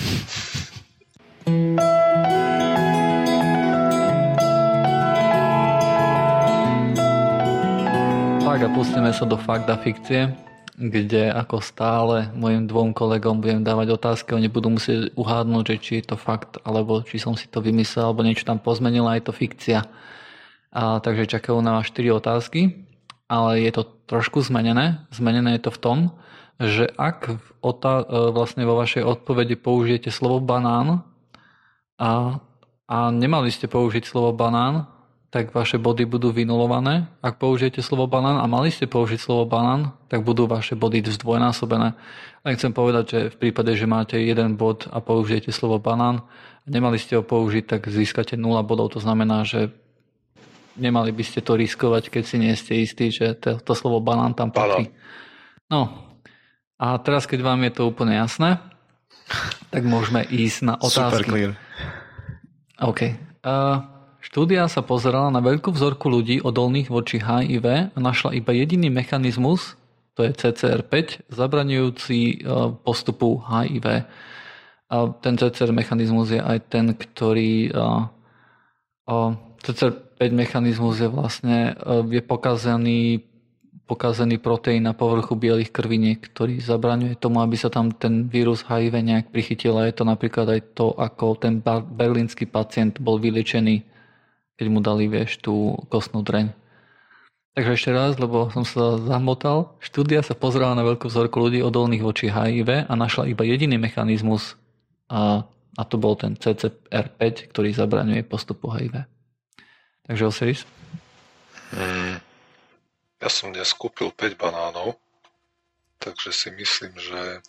Tak a pustíme sa do fakt a fikcie, kde ako stále mojim dvom kolegom budem dávať otázky, oni budú musieť uhádnuť, že či je to fakt, alebo či som si to vymyslel, alebo niečo tam pozmenil, a je to fikcia. A, takže čakajú na vás štyri otázky. Ale je to trošku zmenené. Zmenené je to v tom, že ak v otá- vlastne vo vašej odpovedi použijete slovo banán a, a nemali ste použiť slovo banán, tak vaše body budú vynulované. Ak použijete slovo banán a mali ste použiť slovo banán, tak budú vaše body zdvojnásobené. A chcem povedať, že v prípade, že máte jeden bod a použijete slovo banán a nemali ste ho použiť, tak získate nula bodov. To znamená, že nemali by ste to riskovať, keď si nie ste istí, že to, to slovo banán tam patrí. No. A teraz, keď vám je to úplne jasné, tak môžeme ísť na otázky. Super clear. OK. Uh, štúdia sa pozerala na veľkú vzorku ľudí odolných voči há í vé a našla iba jediný mechanizmus, to je cé cé er päť, zabraňujúci uh, postupu há í vé. A ten cé cé er mechanizmus je aj ten, ktorý... Uh, uh, cé cé er päť mechanizmus je vlastne uh, je pokazaný pokazený proteín na povrchu bielých krviniek, ktorý zabraňuje tomu, aby sa tam ten vírus há í vé nejak prichytil. A je to napríklad aj to, ako ten berlínsky pacient bol vyliečený, keď mu dali, vieš, tú kostnú dreň. Takže ešte raz, lebo som sa zamotal. Štúdia sa pozerala na veľkú vzorku ľudí odolných voči há í vé a našla iba jediný mechanizmus a, a to bol ten cé cé er päť, ktorý zabraňuje postupu há í vé. Takže Osiris? Hmm. Ja som dnes kúpil päť banánov, takže si myslím, že,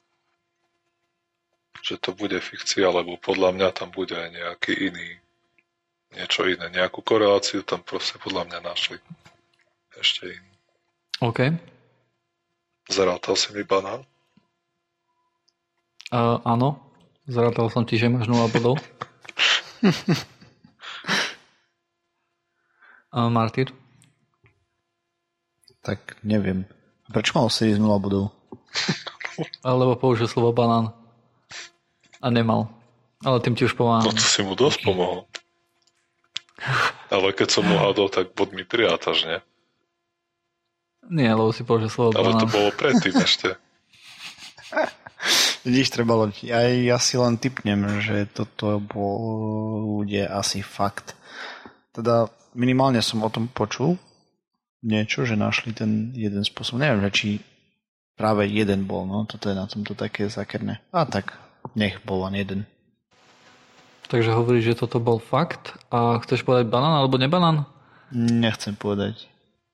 že to bude fikcia, lebo podľa mňa tam bude aj nejaký iný, niečo iné, nejakú koreláciu tam proste podľa mňa našli. Ešte iný. OK. Zarátal si mi banán? Uh, áno, zarátal som ti, že máš nula bodov. uh, Martyr? Tak neviem. Prečo mal Osiris nula bodov? Lebo použil slovo banán. A nemal. Ale tým ti už pomáham. No to si mu dosť pomohol. Ale keď som mu hádol, tak bod mi priátaš, nie? Nie, lebo si použil slovo Ale banán. to bolo predtým ešte. Vidíš, trebalo ti. Aj ja si len tipnem, že toto bude asi fakt. Teda minimálne som o tom počul niečo, že našli ten jeden spôsob. Neviem, či práve jeden bol, no toto je na tomto také zakerné. A tak, nech bol len jeden. Takže hovoríš, že toto bol fakt a chceš povedať banán alebo nebanán? Nechcem povedať.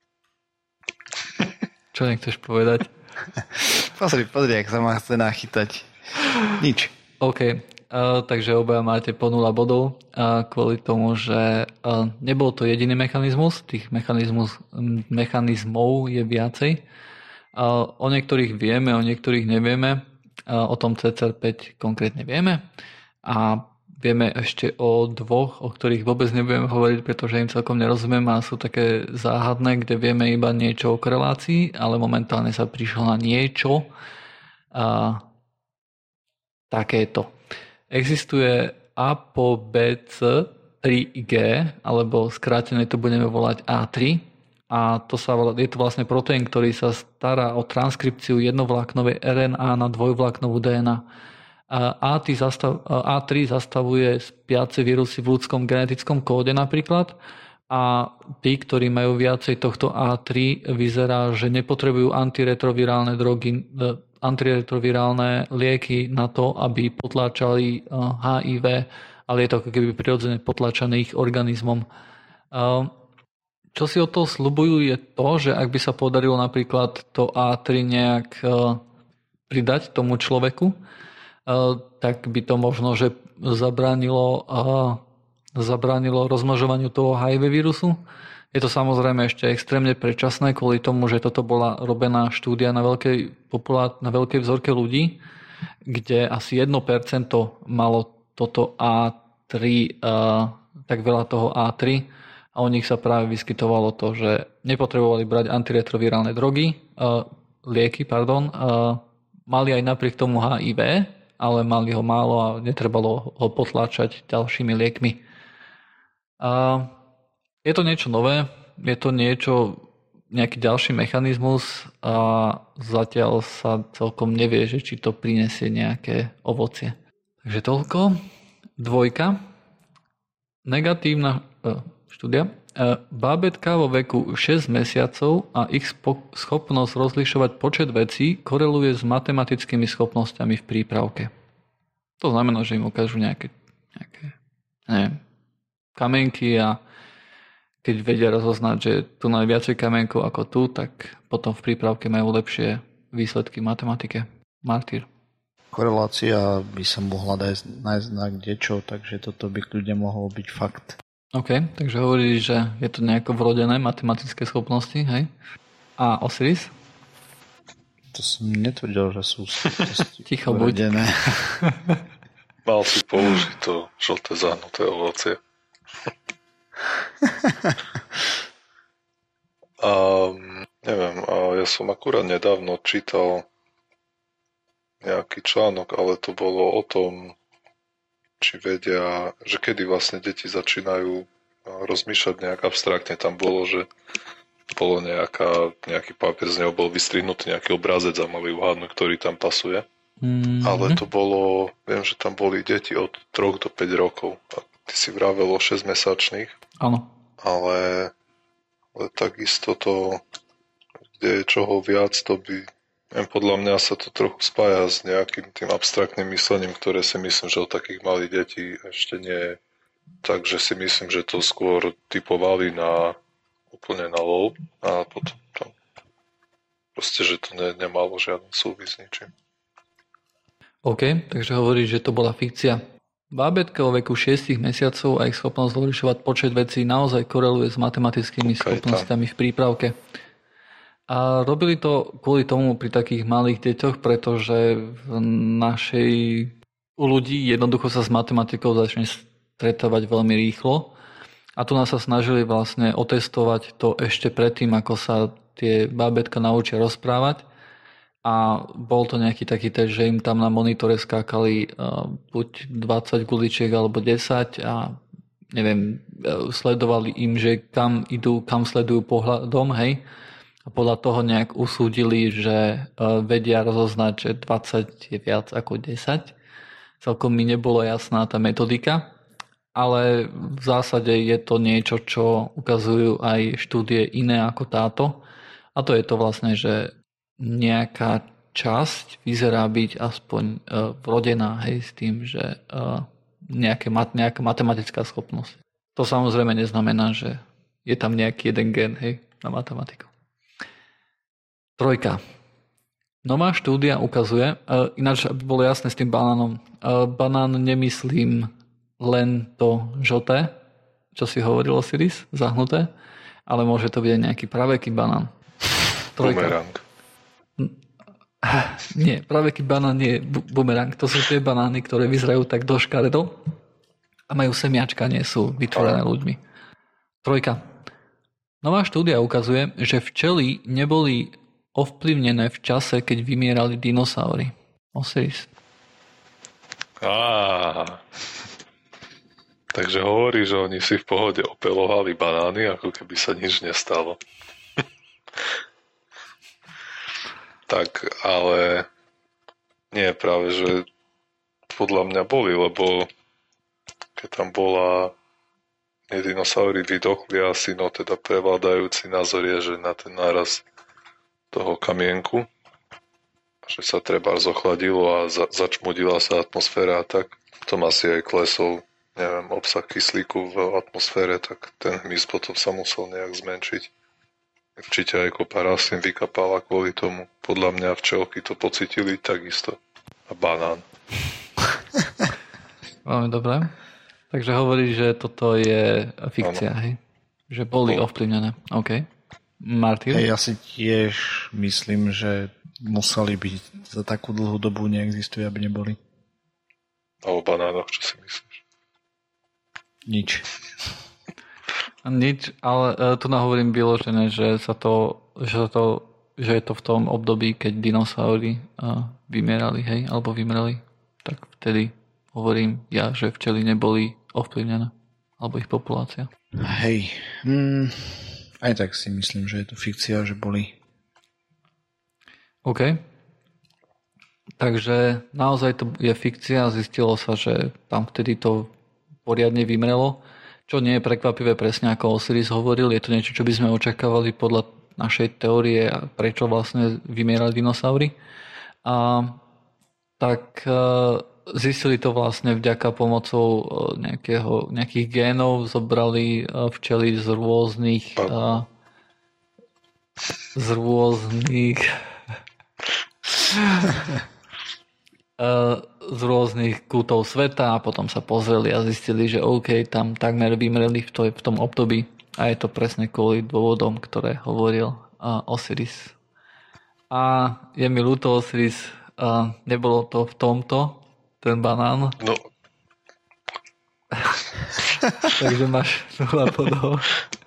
Čo nechceš povedať? Pozri, pozri, jak sa ma chce nachytať. Nič. OK. Uh, takže obaja máte po nula bodov uh, kvôli tomu, že uh, nebol to jediný mechanizmus, tých mechanizmus, mechanizmov je viacej. Uh, o niektorých vieme, o niektorých nevieme, uh, o tom cé cé er päť konkrétne vieme a vieme ešte o dvoch, o ktorých vôbec nebudeme hovoriť, pretože im celkom nerozumieme a sú také záhadné, kde vieme iba niečo o korelácii, ale momentálne sa prišlo na niečo uh, takéto. Existuje á pé o bé cé tri gé, alebo skrátené to budeme volať á tri, a to sa, je to vlastne proteín, ktorý sa stará o transkripciu jednovláknovej er en á na dvojvláknovú dé en á. á tri zastavuje spiace vírusy v ľudskom genetickom kóde napríklad a tí, ktorí majú viacej tohto á tri, vyzerá, že nepotrebujú antiretrovirálne drogy, antiretrovirálne lieky na to, aby potláčali há í vé, ale je to ako keby prirodzene potláčané ich organizmom. Čo si od toho sľubujú je to, že ak by sa podarilo napríklad to á tri nejak pridať tomu človeku, tak by to možno, že zabránilo, zabránilo rozmnožovaniu toho há í vé vírusu. Je to samozrejme ešte extrémne predčasné kvôli tomu, že toto bola robená štúdia na veľkej, populá- na veľkej vzorke ľudí, kde asi jedno percento malo toto á tri, uh, tak veľa toho á tri a u nich sa práve vyskytovalo to, že nepotrebovali brať antiretrovirálne drogy, uh, lieky, pardon, uh, mali aj napriek tomu há í vé, ale mali ho málo a netrebalo ho potláčať ďalšími liekmi. Uh, Je to niečo nové, je to niečo, nejaký ďalší mechanizmus a zatiaľ sa celkom nevie, že či to prinesie nejaké ovocie. Takže toľko. Dvojka. Negatívna e, štúdia. E, bábätká vo veku šesť mesiacov a ich spo- schopnosť rozlišovať počet vecí koreluje s matematickými schopnosťami v prípravke. To znamená, že im ukážu nejaké, nejaké neviem, kamenky a keď vedia rozoznať, že tu majú viacej kamenkov ako tu, tak potom v prípravke majú lepšie výsledky v matematike. Martyr. Korelácia by sa mohla nájsť na kdečo, takže toto by ľudia mohlo byť fakt. OK, takže hovoríš, že je to nejako vrodené matematické schopnosti, hej? A Osiris? to som netvrdil, že sú ticho buď. Mal si použiť to žlté zahnuté ovocie. A neviem, a ja som akurát nedávno čítal nejaký článok, ale to bolo o tom, či vedia, že kedy vlastne deti začínajú rozmýšľať nejak abstraktne. Tam bolo, že bolo nejaká, nejaký papier, z neho bol vystrihnutý nejaký obrázec a mali uhádnuť, ktorý tam pasuje. Mm-hmm. Ale to bolo, viem, že tam boli deti od troch do päť rokov. A ty si vravel o šesťmesačných. Áno. Ale, ale takisto to, kde je čoho viac, to by, neviem, podľa mňa sa to trochu spája s nejakým tým abstraktným myslením, ktoré si myslím, že od takých malých detí ešte nie je. Takže si myslím, že to skôr typovali na úplne na low a potom tam proste, že to ne, nemalo žiadny súvis s ničím. OK, takže hovoríš, že to bola fikcia. Bábätka vo veku šiestich mesiacov a ich schopnosť rozlišovať počet vecí naozaj koreluje s matematickými okay, schopnosťami tam v prípravke. A robili to kvôli tomu pri takých malých deťoch, pretože v našej u ľudí jednoducho sa s matematikou začne stretávať veľmi rýchlo. A tu nás sa snažili vlastne otestovať to ešte predtým, ako sa tie bábätka naučia rozprávať. A bol to nejaký taký test, že im tam na monitore skákali uh, buď dvadsať guličiek alebo desať a neviem, sledovali im, že kam idú, kam sledujú pohľadom, hej. A podľa toho nejak usúdili, že uh, vedia rozoznať, že dvadsať je viac ako desať. Celkom mi nebolo jasná tá metodika. Ale v zásade je to niečo, čo ukazujú aj štúdie iné ako táto. A to je to vlastne, že nejaká časť vyzerá byť aspoň uh, vrodená, hej, s tým, že uh, nejaké mat, nejaká matematická schopnosť. To samozrejme neznamená, že je tam nejaký jeden gen, hej, na matematiku. Trojka. Nová štúdia ukazuje, uh, ináč, aby bolo jasné s tým banánom, uh, banán nemyslím len to žlté, čo si hovoril, Osiris, zahnuté, ale môže to byť aj nejaký praveký banán. Trojka. Bumerang. Nie, praveký banán nie je bu- bumerang. To sú tie banány, ktoré vyzerajú tak do škaredo a majú semiačka, nie sú vytvorené ľuďmi. Trojka. Nová štúdia ukazuje, že včely neboli ovplyvnené v čase, keď vymierali dinosaury. Osiris. Á, takže hovorí, že oni si v pohode opelovali banány, ako keby sa nič nestalo. Tak, ale nie, práve, že podľa mňa boli, lebo keď tam bola dinosaury vydochli asi, no teda prevládajúci názor je, že na ten náraz toho kamienku, že sa treba zochladilo a za, začmudila sa atmosféra a tak, tom asi aj klesol, neviem, obsah kyslíku v atmosfére, tak ten hmyz potom sa musel nejak zmenšiť. Určite aj kopa rastlín vykapala kvôli tomu. Podľa mňa včelky to pocitili takisto. A banán. Veľmi dobré. Takže hovoríš, že toto je fikcia, ano. Hej? Že boli no. ovplyvnené. OK. Martin? Hej, ja si tiež myslím, že museli byť za takú dlhú dobu neexistuje, aby neboli. A o banánoch, čo si myslíš? Nič. Nič, ale uh, tu nahovorím vyložené, že sa to, že, to, že je to v tom období, keď dinosaury uh, vymierali, hej, alebo vymreli, tak vtedy hovorím ja, že včely neboli ovplyvnené, alebo ich populácia. Hej, mm, aj tak si myslím, že je to fikcia, že boli. OK. Takže naozaj to je fikcia, zistilo sa, že tam vtedy to poriadne vymrelo. Čo nie je prekvapivé, presne ako Osiris hovoril, je to niečo, čo by sme očakávali podľa našej teórie, prečo vlastne vymierali dinosaury. A tak zistili to vlastne vďaka pomocou nejakého, nejakých génov, zobrali včely z rôznych z rôznych z rôznych kútov sveta a potom sa pozreli a zistili, že OK, tam takmer vymreli v, to, v tom období a je to presne kvôli dôvodom, ktoré hovoril uh, Osiris. A je mi ľúto, Osiris, a nebolo to v tomto, ten banán. No. Takže máš nula bodov.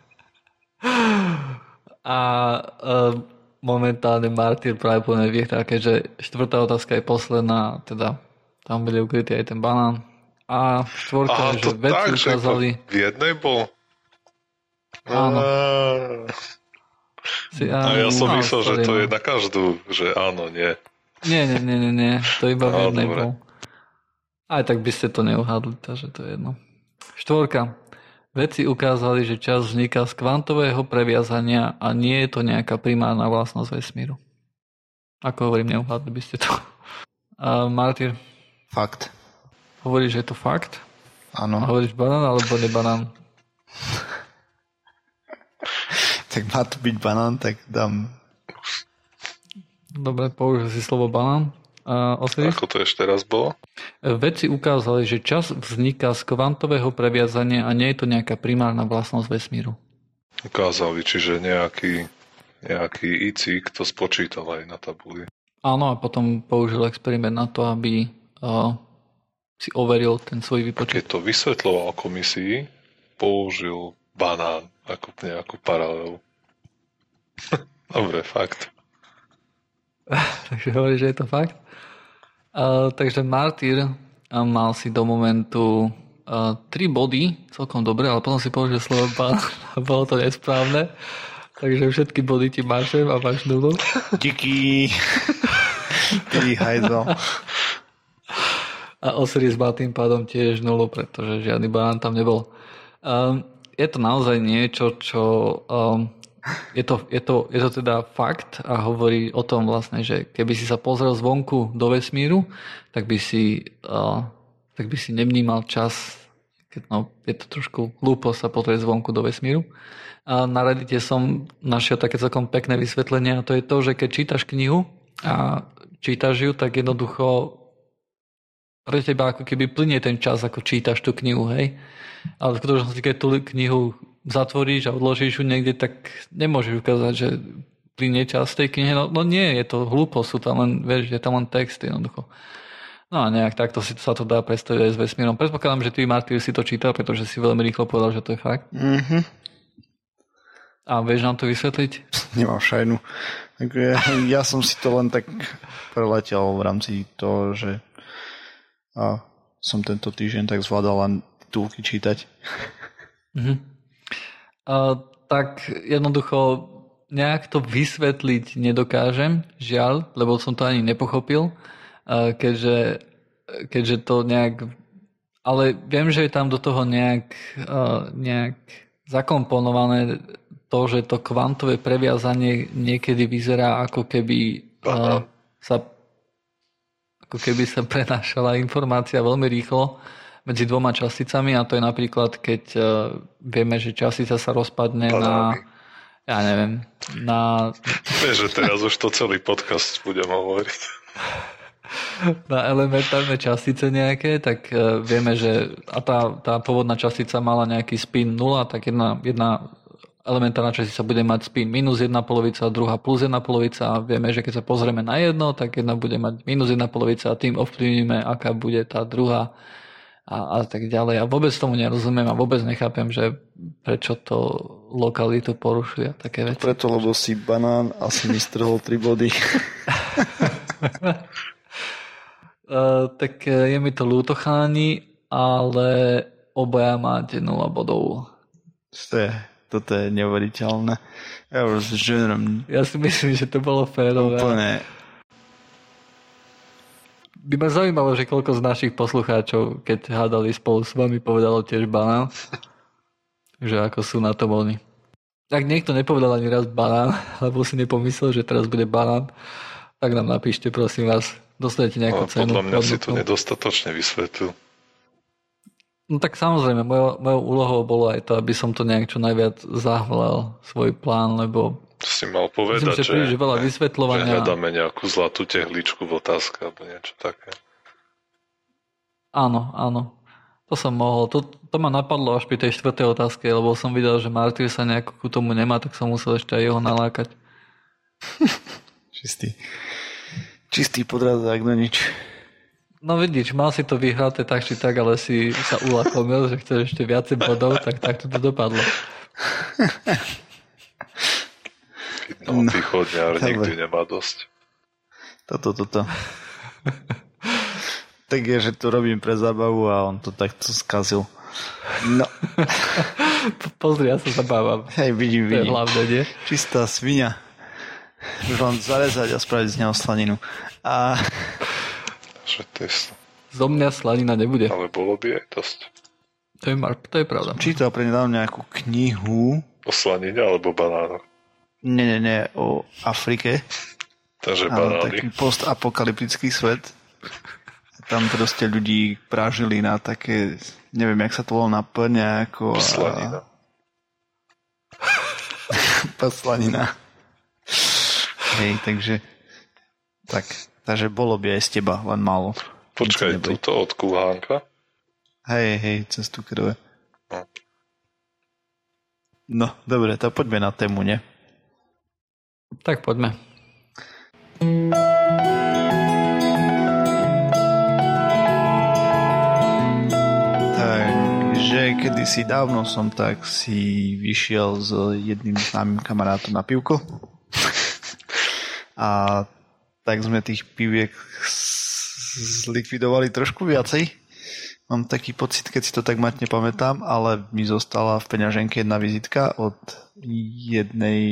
A uh, momentálne Martyr práve plne vyhrá, keďže štvrtá otázka je posledná, teda tam bude ukrytý aj ten banán. A štvorka, že vedci tak, ukázali... Že v jednej bol? Áno. Si, a ja som no, myslel, že to je na každú, že áno, nie. Nie, nie, nie, nie, nie. To iba v jednej bol. Aj tak by ste to neuhádli, takže to je jedno. Štvorka. Vedci ukázali, že čas vzniká z kvantového previazania a nie je to nejaká primárna vlastnosť vesmíru. Ako hovorím, neuhádli by ste to. A Martyr? Fakt. Hovoríš, že je to fakt? Áno. A hovoríš banán alebo nebanán? Tak má to byť banán, tak dám. Dobre, použil si slovo banán. A Osiris? Ako to ešte raz bolo? Vedci ukázali, že čas vzniká z kvantového previazania a nie je to nejaká primárna vlastnosť vesmíru. Ukázali, čiže nejaký, nejaký ícik to spočítal aj na tabuli. Áno, a potom použil experiment na to, aby uh, si overil ten svoj výpočet. Keď to vysvetľoval komisii, použil banán ako nejakú paralelu. Dobre, fakt. Takže hovoríš, že je to fakt? Uh, takže Martyr uh, mal si do momentu uh, tri body, celkom dobre, ale potom si použil slovo banán a bolo to nesprávne. Takže všetky body ti mášem a máš nulu. Díky. Ty hajzo. A Osiris mal tým pádom tiež nulu, pretože žiadny banán tam nebol. Um, je to naozaj niečo, čo... Um, Je to, je, to, je to teda fakt a hovorí o tom vlastne, že keby si sa pozrel zvonku do vesmíru, tak by si, uh, tak by si nevnímal čas. Keď, no, je to trošku hlúpo sa pozrieť zvonku do vesmíru. A na Reddite som našiel také celkom pekné vysvetlenie a to je to, že keď čítaš knihu a čítaš ju, tak jednoducho pre teba ako keby plynie ten čas, ako čítaš tú knihu, hej. Ale v skutočnosti, keď tú knihu zatvoríš a odložíš ju niekde, tak nemôžeš ukázať, že plynie čas tej knihe. No, no nie, je to hlúpo, sú tam len, vieš, je tam len text jednoducho. No a nejak takto si sa to dá predstaviť aj s vesmírom. Predpokladám, že ty, Martyr, si to čítal, pretože si veľmi rýchlo povedal, že to je fakt. Mhm. A vieš nám to vysvetliť? Nemám šajnu. Ja, ja som si to len tak preletel v rámci toho, že a som tento týždeň tak zvládal len titulky čítať. Mhm. Uh, tak jednoducho nejak to vysvetliť nedokážem, žiaľ, lebo som to ani nepochopil, uh, keďže, keďže to nejak... Ale viem, že je tam do toho nejak, uh, nejak zakomponované to, že to kvantové previazanie niekedy vyzerá ako keby uh, sa ako keby sa prenášala informácia veľmi rýchlo medzi dvoma časticami a to je napríklad, keď uh, vieme, že častica sa rozpadne Padámy. na, ja neviem, na... Vieš, že teraz už to celý podcast budem hovoriť. Na elementárne častice nejaké, tak uh, vieme, že a tá, tá pôvodná častica mala nejaký spin nula, tak jedna, jedna elementárna častica bude mať spin minus jedna polovica, druhá plus jedna polovica a vieme, že keď sa pozrieme na jedno, tak jedna bude mať minus jedna polovica a tým ovplyvníme, aká bude tá druhá A, a tak ďalej. A vôbec tomu nerozumiem a vôbec nechápem, že prečo to lokalitu porušuje a také veci. Preto, lebo si banán a si mi strhol tri body. uh, tak je mi to ľúto, chalani, ale obaja máte nula bodov. To je, toto je neuveriteľné. Ja, ja si myslím, že to bolo férové. Úplne. By ma zaujímalo, že koľko z našich poslucháčov, keď hádali spolu s vami, povedalo tiež banán. Že ako sú na tom oni. Ak niekto nepovedal ani raz banán, alebo si nepomyslel, že teraz bude banán, tak nám napíšte, prosím vás. Dostanete nejakú no, cenu. Podľa mňa hodnotnú. Si to nedostatočne vysvetlil. No tak samozrejme, mojou, mojou úlohou bolo aj to, aby som to nejak čo najviac zahľal svoj plán, lebo to si mal povedať, myslím, že, že, že, veľa vysvetľovania... že hľadáme nejakú zlatú tehličku v otázke alebo niečo také. Áno, áno. To som mohol. To, to ma napadlo až pri tej štvrtej otázke, lebo som videl, že Martyr sa nejako ku tomu nemá, tak som musel ešte aj jeho nalákať. Čistý. Čistý podrazák, no nič. No vidíš, mal si to vyhraté tak či tak, ale si sa ulakomil, že chceš ešte viacej bodov, tak takto to dopadlo. No, východňar no, nikdy nemá dosť. Toto, toto. Tak je, že to robím pre zábavu a on to takto skazil. No. Pozri, ja sa zabávam. Hej, vidím, vidím. To je hlavne, nie? Čistá svinia. Už len zarezať a spraviť z neho slaninu. A... Že testo. Zo mňa slanina nebude. Ale bolo by aj dosť. To je, to je pravda. Čítal pre nedávno nejakú knihu. O slanine alebo banánoch? Nie, nie, nie. O Afrike. Takže banány. Taký postapokalyptický svet. Tam proste ľudí prážili na také, neviem, jak sa to volá, na P nejako. Slanina. Slanina. Hej, takže tak, takže bolo by aj z teba, len málo. Počkaj, toto od Kuhánka? Hej, hej, cez tú krve. No. No, dobre, tak poďme na tému, ne? Tak poďme. Takže kedysi dávno som tak si vyšiel s jedným známym kamarátom na pivko. A tak sme tých piviek zlikvidovali trošku viacej. Mám taký pocit, keď si to tak matne pamätám, ale mi zostala v peňaženke jedna vizitka od jednej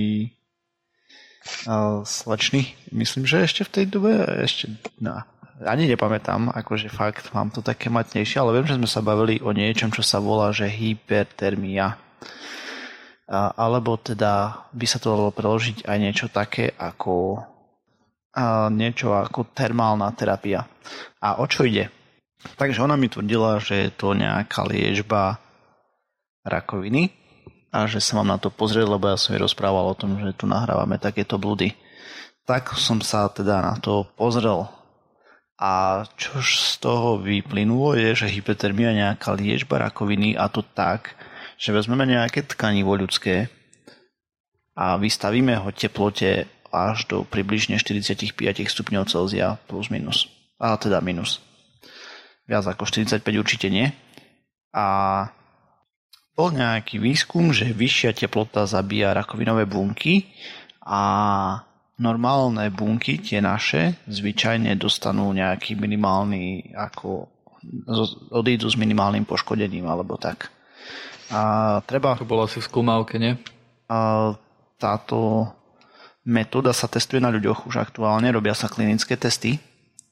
uh, slečny. Myslím, že ešte v tej dobe ešte... No, ani nepamätám, akože fakt mám to také matnejšie, ale viem, že sme sa bavili o niečom, čo sa volá, že hypertermia. A, alebo teda by sa to dalo preložiť aj niečo také ako a niečo ako termálna terapia. A o čo ide? Takže ona mi tvrdila, že je to nejaká liečba rakoviny a že sa mám na to pozrieť, lebo ja som jej rozprával o tom, že tu nahrávame takéto blúdy. Tak som sa teda na to pozrel. A čo z toho vyplynulo je, že hypertermia je nejaká liečba rakoviny a to tak, že vezmeme nejaké tkanivo ľudské a vystavíme ho teplote až do približne štyridsaťpäť stupňov Celzia plus minus. A teda minus. Viac ako štyridsaťpäť určite nie. A bol nejaký výskum, že vyššia teplota zabíja rakovinové bunky a normálne bunky, tie naše, zvyčajne dostanú nejaký minimálny, ako odídu s minimálnym poškodením, alebo tak. A treba... To bolo asi v skúmavke, nie? A táto metóda sa testuje na ľuďoch už aktuálne, robia sa klinické testy.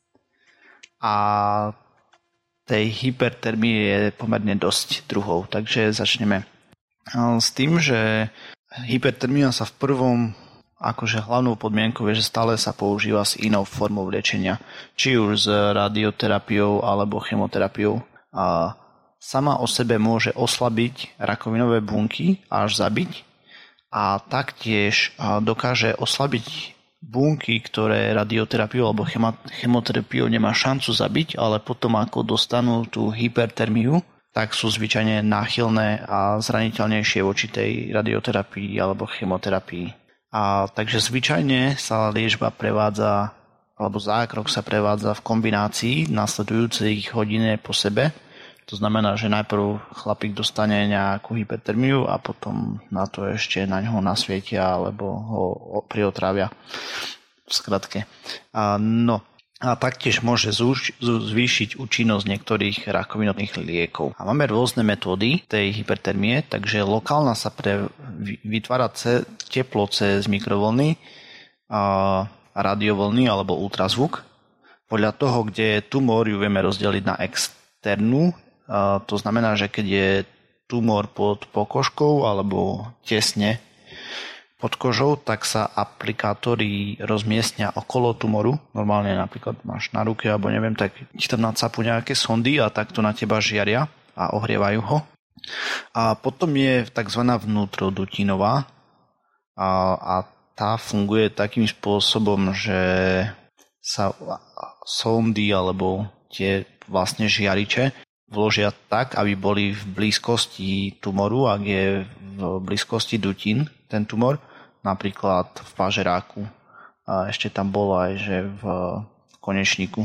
A tej hypertermie je pomerne dosť druhov, takže začneme s tým, že hypertermia sa v prvom akože hlavnou podmienkou je, že stále sa používa s inou formou liečenia. Či už s radioterapiou alebo chemoterapiou. A sama o sebe môže oslabiť rakovinové bunky až zabiť. A taktiež dokáže oslabiť bunky, ktoré radioterapiou alebo chemoterapiou nemá šancu zabiť, ale potom ako dostanú tú hypertermiu, tak sú zvyčajne náchylné a zraniteľnejšie voči tej radioterapii alebo chemoterapii. A takže zvyčajne sa liečba prevádza, alebo zákrok sa prevádza v kombinácii nasledujúcich hodín po sebe. To znamená, že najprv chlapík dostane nejakú hypertermiu a potom na to ešte na ňo nasvietia alebo ho priotrávia. V skratke. A no, a taktiež môže zvýšiť účinnosť niektorých rakovinových liekov. A máme rôzne metódy tej hypertermie, takže lokálna sa pre, vytvára ce, teplo cez mikrovlny, a radiovlny alebo ultrazvuk. Podľa toho, kde je tumor, ju vieme rozdeliť na externú. A to znamená, že keď je tumor pod pokožkou alebo tesne pod kožou, tak sa aplikátory rozmiestnia okolo tumoru. Normálne napríklad máš na ruke, alebo neviem, tak ti tam nacapú nejaké sondy a takto na teba žiaria a ohrievajú ho. A potom je tzv. Vnútrodutinová a, a tá funguje takým spôsobom, že sa sondy alebo tie vlastne žiariče vložia tak, aby boli v blízkosti tumoru, ak je v blízkosti dutín ten tumor, napríklad v pažeráku a ešte tam bolo aj, že v konečníku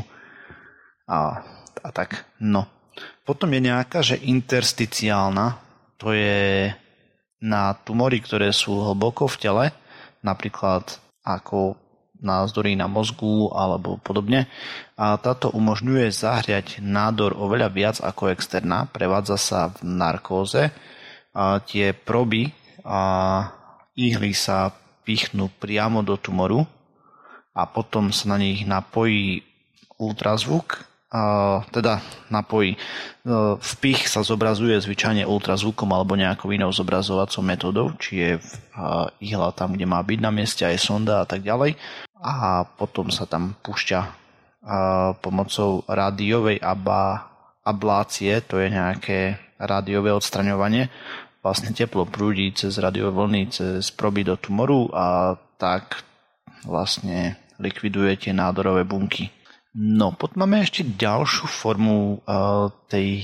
a, a tak. No. Potom je nejaká, že intersticiálna, to je na tumory, ktoré sú hlboko v tele, napríklad ako názdory na mozgu alebo podobne. A táto umožňuje zahriať nádor oveľa viac ako externá, prevádza sa v narkóze. A tie proby a ihly sa pichnú priamo do tumoru a potom sa na nich napojí ultrazvuk, a teda napojí. Vpich sa zobrazuje zvyčajne ultrazvukom alebo nejakou inou zobrazovacou metódou, či je ihla tam, kde má byť na mieste, aj sonda a tak ďalej. A potom sa tam púšťa pomocou rádiovej aba, ablácie, to je nejaké rádiové odstraňovanie. Vlastne teplo prúdi cez rádiové vlny, cez proby do tumoru a tak vlastne likviduje tie nádorové bunky. No, potom máme ešte ďalšiu formu uh, tej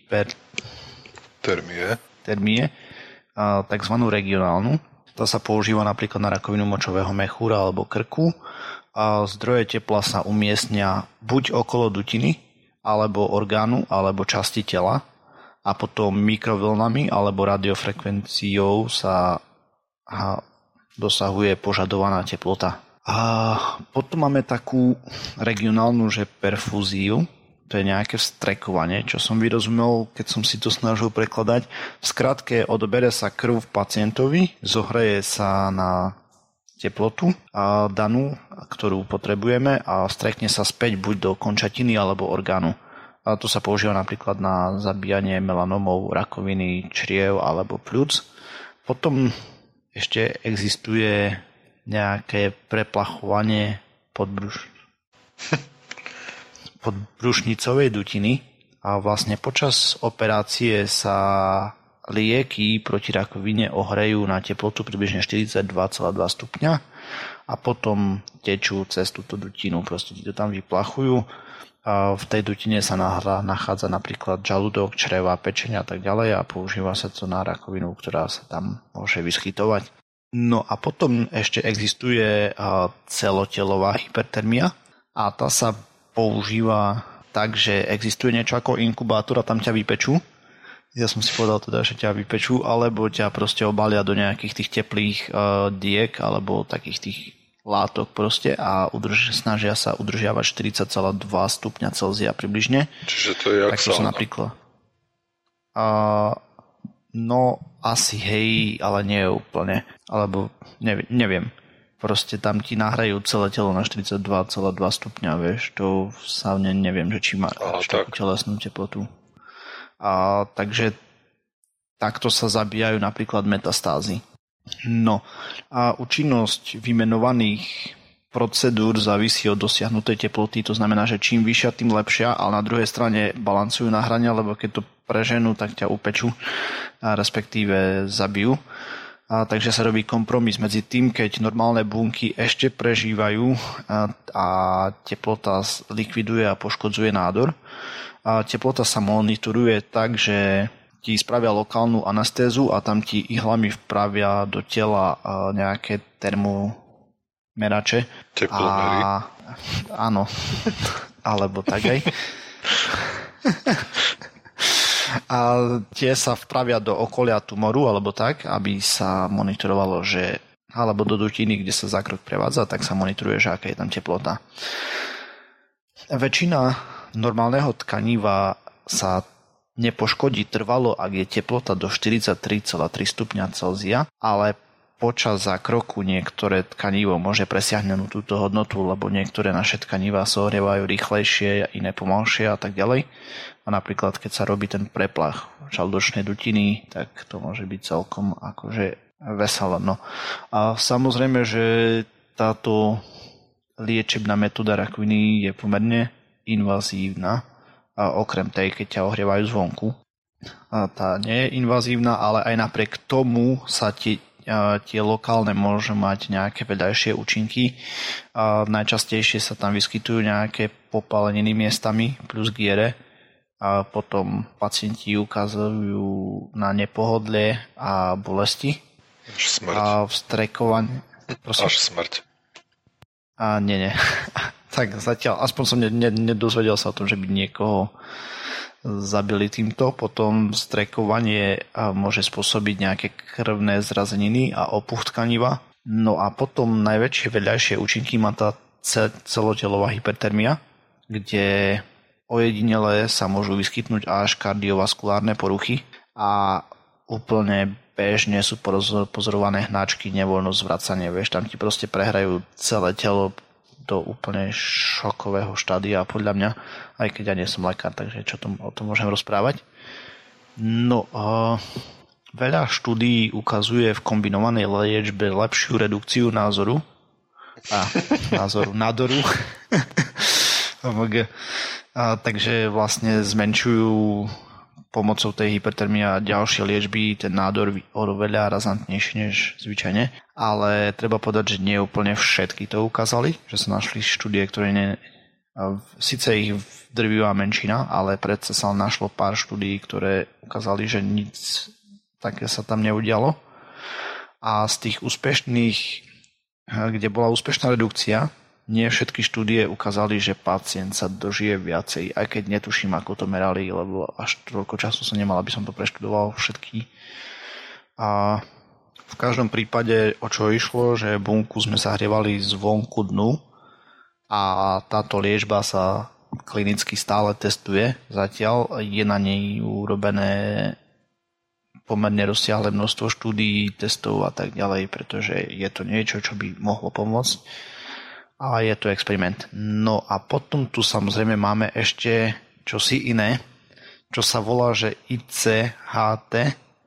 hypertermie, termie, uh, takzvanú regionálnu. Tá sa používa napríklad na rakovinu močového mechúra alebo krku. A zdroje tepla sa umiestnia buď okolo dutiny, alebo orgánu, alebo časti tela. A potom mikrovlnami alebo radiofrekvenciou sa dosahuje požadovaná teplota. A potom máme takú regionálnu, že perfúziu, to je nejaké vstrekovanie, čo som vyrozumel, keď som si to snažil prekladať. V skratke, odobere sa krv pacientovi, zohreje sa na teplotu a danú, ktorú potrebujeme a vstrekne sa späť buď do končatiny alebo orgánu. A to sa používa napríklad na zabíjanie melanomov, rakoviny, čriev alebo pľúc. Potom ešte existuje nejaké preplachovanie podbruš... podbrušnicovej dutiny a vlastne počas operácie sa lieky proti rakovine ohrejú na teplotu približne štyridsaťdva celá dva stupňa a potom tečú cez túto dutinu, proste to tam vyplachujú. A v tej dutine sa nachádza napríklad žalúdok, čreva, pečeň a tak ďalej a používa sa to na rakovinu, ktorá sa tam môže vyskytovať. No a potom ešte existuje celotelová hypertermia a tá sa používa tak, že existuje niečo ako inkubátor a tam ťa vypečú. Ja som si povedal teda, že ťa vypečú, alebo ťa proste obalia do nejakých tých teplých uh, diek alebo takých tých látok proste a udrž, snažia sa udržiavať štyridsať celá dva stupňa Celzia približne. Čiže to je jak sauna. Napríklad. Uh, no asi hej, ale nie úplne. Alebo neviem, neviem. Proste tam ti nahrajú celé telo na štyridsaťdva celá dva stupňa, vieš. To sa ne, neviem, že či má takú telesnú teplotu. A, takže takto sa zabíjajú napríklad metastázy. No a účinnosť vymenovaných procedúr závisí od dosiahnutej teploty, to znamená, že čím vyššia, tým lepšia, ale na druhej strane balancujú na hrane, lebo keď to preženú, tak ťa upečú, a respektíve zabijú. A takže sa robí kompromis medzi tým, keď normálne bunky ešte prežívajú a, a teplota likviduje a poškodzuje nádor. A teplota sa monitoruje tak, že ti spravia lokálnu anestézu a tam ti ihlami vpravia do tela nejaké termomerače. Teplomery. A, áno, alebo tak aj. A tie sa vpravia do okolia tumoru, alebo tak, aby sa monitorovalo, že alebo do dutiny, kde sa zákrok prevádza, tak sa monitoruje, že aká je tam teplota. Väčšina normálneho tkaniva sa nepoškodí trvalo, ak je teplota do štyridsaťtri celá tri stupňa Celzia, ale počas zákroku niektoré tkanivo môže presiahnuť túto hodnotu, lebo niektoré naše tkanivá sa ohrievajú rýchlejšie, iné pomalšie a tak ďalej. A napríklad, keď sa robí ten preplach žalúdočnej dutiny, tak to môže byť celkom akože veselé. No. A samozrejme, že táto liečebná metóda rakoviny je pomerne invazívna, a okrem tej, keď ťa ohrievajú zvonku. A tá nie je invazívna, ale aj napriek tomu sa tie, tie lokálne môžu mať nejaké vedľajšie účinky. A najčastejšie sa tam vyskytujú nejaké popáleniny miestami plus giere. A potom pacienti ukazujú na nepohodlie a bolesti. Až smrť. A vstrekovanie. Až smrť. A nie, nie. Tak zatiaľ, aspoň som nedozvedel sa o tom, že by niekoho zabili týmto. Potom strekovanie môže spôsobiť nejaké krvné zrazeniny a opuch tkaniva. No a potom najväčšie vedľajšie účinky má tá celotelová hypertermia, kde ojedinele sa môžu vyskytnúť až kardiovaskulárne poruchy a úplne bežne sú pozorované hnačky, nevoľnosť, vracanie, vieš, tam ti proste prehrajú celé telo do úplne šokového štádia podľa mňa, aj keď ja nie som lekár, takže čo tom, o tom môžem rozprávať. No, uh, veľa štúdií ukazuje v kombinovanej liečbe lepšiu redukciu názoru a názoru, nádoru a, takže vlastne zmenšujú pomocou tej hypertermie a ďalšie liečby ten nádor oveľa razantnejší než zvyčajne. Ale treba povedať, že nie úplne všetky to ukázali, že sa našli štúdie, ktoré ne... Sice ich drvivá menšina, ale predsa sa našlo pár štúdií, ktoré ukázali, že nic také sa tam neudialo. A z tých úspešných, kde bola úspešná redukcia, nie všetky štúdie ukázali, že pacient sa dožije viacej, aj keď netuším, ako to merali, lebo až toľko času som nemal, aby som to preštudoval všetky. A v každom prípade, o čo išlo, že bunku sme zahrievali zvonku dnu a táto liečba sa klinicky stále testuje. Zatiaľ je na nej urobené pomerne rozsiahle množstvo štúdií, testov a tak ďalej, pretože je to niečo, čo by mohlo pomôcť. A je to experiment. No a potom tu samozrejme máme ešte čosi iné, čo sa volá, že I C H T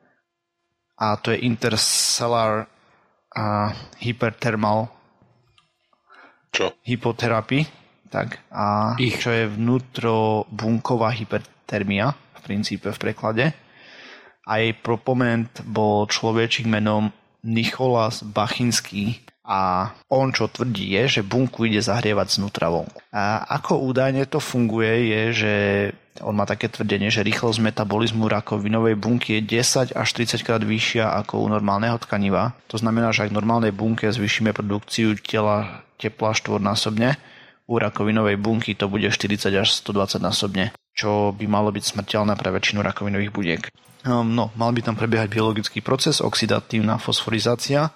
a to je Intercellular uh, Hyperthermal čo? Hypotherapy. Tak, a Ich. čo je vnútrobunková hypertermia v princípe v preklade. A jej proponent bol človečík menom Nicholas Bachinský. A on, čo tvrdí, je, že bunku ide zahrievať znútra vonku. A ako údajne to funguje, je, že on má také tvrdenie, že rýchlosť metabolizmu rakovinovej bunky je desať až tridsať krát vyššia ako u normálneho tkaniva. To znamená, že ak v normálnej bunke zvýšime produkciu tela tepla štvornásobne, u rakovinovej bunky to bude štyridsať až stodvadsať násobne, čo by malo byť smrteľné pre väčšinu rakovinových buniek. No, mal by tam prebiehať biologický proces, oxidatívna fosforizácia,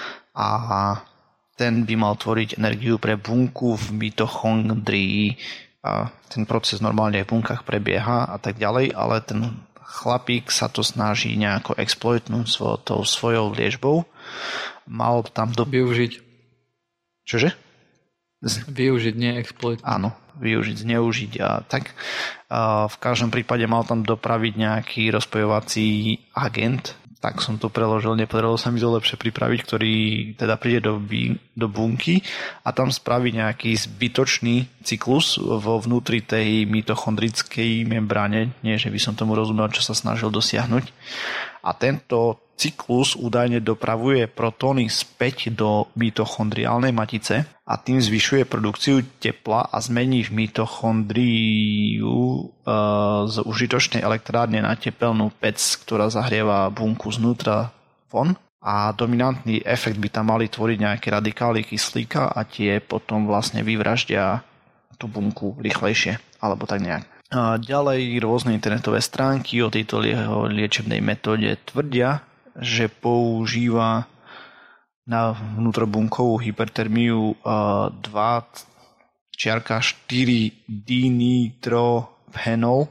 a ten by mal tvoriť energiu pre bunku v mitochondrii. A ten proces normálne v bunkách prebieha a tak ďalej, ale ten chlapík sa to snaží nejako exploitnúť svo, tou svojou liečbou. Mal tam do... Využiť. Čože? Využiť, nie exploitnúť. Áno, využiť, zneužiť a tak. A v každom prípade mal tam dopraviť nejaký rozpojovací agent, tak som to preložil, nepodarilo sa mi to lepšie pripraviť, ktorý teda príde do, do bunky a tam spraví nejaký zbytočný cyklus vo vnútri tej mitochondrickej membráne, nie že by som tomu rozumel, čo sa snažil dosiahnuť. A tento cyklus údajne dopravuje protóny späť do mitochondriálnej matice a tým zvyšuje produkciu tepla a zmení v mitochondriu e, z užitočnej elektrárne na tepelnú pec, ktorá zahrieva bunku znútra von. A dominantný efekt by tam mali tvoriť nejaké radikály kyslíka a tie potom vlastne vyvraždia tú bunku rýchlejšie, alebo tak nejak. A ďalej rôzne internetové stránky o tejto liečebnej metóde tvrdia, že používa na vnútrobunkovú hypertermiu dva čiarka štyri dinitrophenol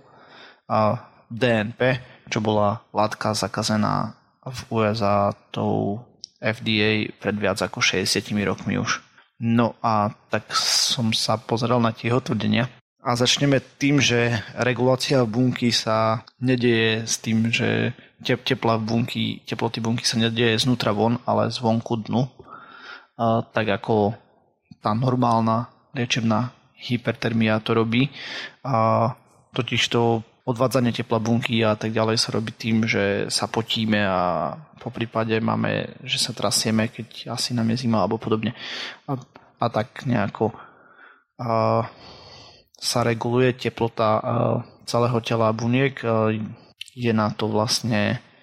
D N P, čo bola látka zakazená v U S A tou F D A pred viac ako šesťdesiatimi rokmi už. No a tak som sa pozeral na tie tvrdenia. A začneme tým, že regulácia bunky sa nedieje s tým, že tepla bunky, teploty bunky sa nedieje znútra von, ale zvonku dnu. A tak ako tá normálna liečebná hypertermia to robí. A totiž to odvádzanie tepla bunky a tak ďalej sa robí tým, že sa potíme a po prípade máme, že sa trasieme, keď asi nám je zima alebo podobne. A, a tak nejako a, sa reguluje teplota celého tela buniek. Je na to vlastne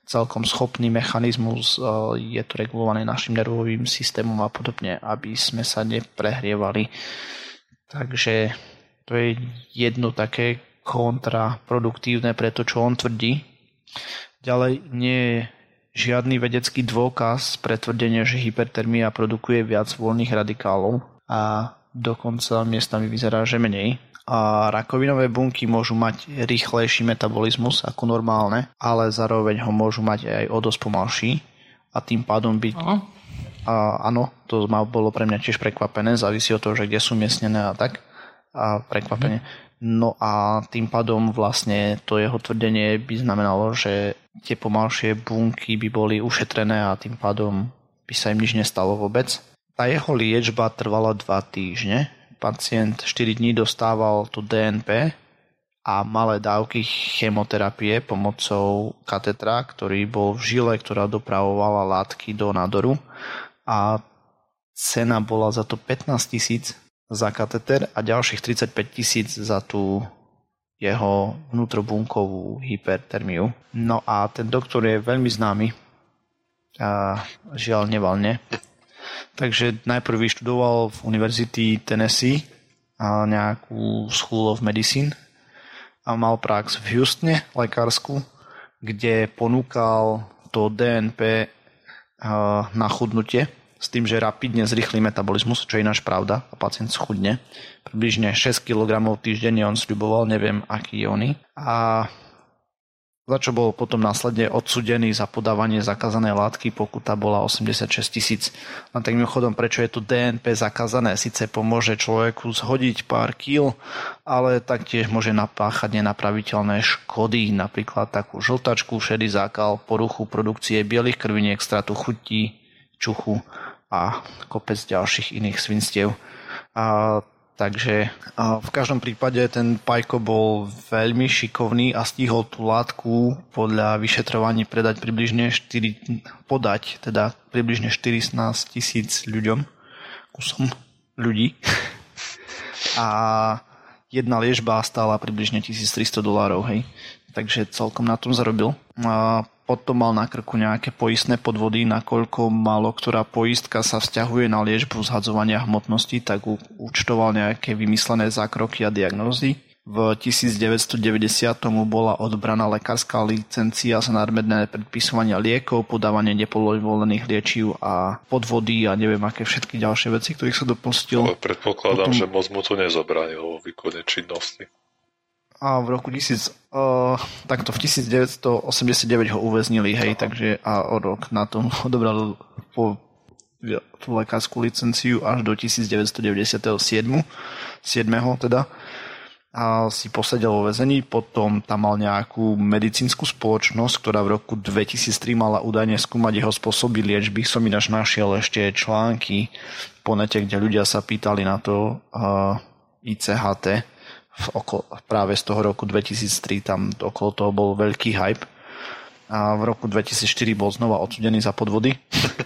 celkom schopný mechanizmus, je to regulované našim nervovým systémom a podobne, aby sme sa neprehrievali. Takže to je jedno také kontraproduktívne pre to, čo on tvrdí. Ďalej nie je žiadny vedecký dôkaz pre tvrdenie, že hypertermia produkuje viac voľných radikálov a dokonca miestami vyzerá, že menej. A rakovinové bunky môžu mať rýchlejší metabolizmus ako normálne, ale zároveň ho môžu mať aj o dosť pomalší a tým pádom byť... Uh-huh. A, áno, to ma bolo pre mňa tiež prekvapené, závisí od toho, že kde sú miestnené a tak. A prekvapenie. Uh-huh. No a tým pádom vlastne to jeho tvrdenie by znamenalo, že tie pomalšie bunky by boli ušetrené a tým pádom by sa im nič nestalo vôbec. Tá jeho liečba trvala dva týždne. Pacient štyri dní dostával to dé en pé a malé dávky chemoterapie pomocou katetra, ktorý bol v žile, ktorá dopravovala látky do nádoru a cena bola za to pätnásť tisíc za kateter a ďalších tridsaťpäť tisíc za tú jeho vnútrobunkovú hypertermiu. No a ten doktor je veľmi známy a žiaľ nevalne. Takže najprv vyštudoval v Univerzity Tennessee a nejakú School of Medicine a mal prax v Houstone lekársku, kde ponúkal to dé en pé na chudnutie s tým, že rapidne zrýchli metabolizmus, čo je ináč pravda a pacient schudne. Približne šesť kilogramov týždenne on sľuboval, neviem aký je oný. A za čo bol potom následne odsúdený za podávanie zakázanej látky, pokuta bola osemdesiatšesť tisíc. A tak mimochodom, prečo je tu dé en pé zakázané? Sice pomôže človeku zhodiť pár kíl, ale taktiež môže napáchať nenapraviteľné škody, napríklad takú žltačku, šedý zákal, poruchu produkcie bielých krviniek, stratu chutí, čuchu a kopec ďalších iných svinstiev. A Takže v každom prípade ten Pajko bol veľmi šikovný a stihol tú látku podľa vyšetrovaní predať približne štyri, podať teda približne štrnásť tisíc ľuďom, kusom ľudí. A jedna liečba stála približne tisíctristo dolárov, hej. Takže celkom na tom zarobil. A potom mal na krku nejaké poistné podvody, nakoľko málo ktorá poistka sa vzťahuje na liečbu zhadzovania hmotnosti, tak účtoval nejaké vymyslené zákroky a diagnózy. V devätnásťstodeväťdesiat mu bola odbraná lekárska licencia za nadmerné predpisovanie liekov, podávanie nepovolených liečiv a podvody a neviem aké všetky ďalšie veci, ktorých sa dopustil. Ale predpokladám, potom... že moc mu to nezabránilo vo výkone činnosti. A v roku tisíc, uh, takto v devätnásťstoosemdesiatdeväť ho uväznili, hej, takže a o rok na tom odobral po tú lekárskú licenciu až do devätnásťstodeväťdesiatsedem teda a si posedel vo väzení. Potom tam mal nejakú medicínsku spoločnosť, ktorá v roku dvetisíctri mala údajne skúmať jeho spôsoby liečby. Som ináč našiel ešte články po nete, kde ľudia sa pýtali na to uh, í cé há té. Okolo, práve z toho roku dvetisíctri tam okolo toho bol veľký hype a v roku dvetisícštyri bol znova odsúdený za podvody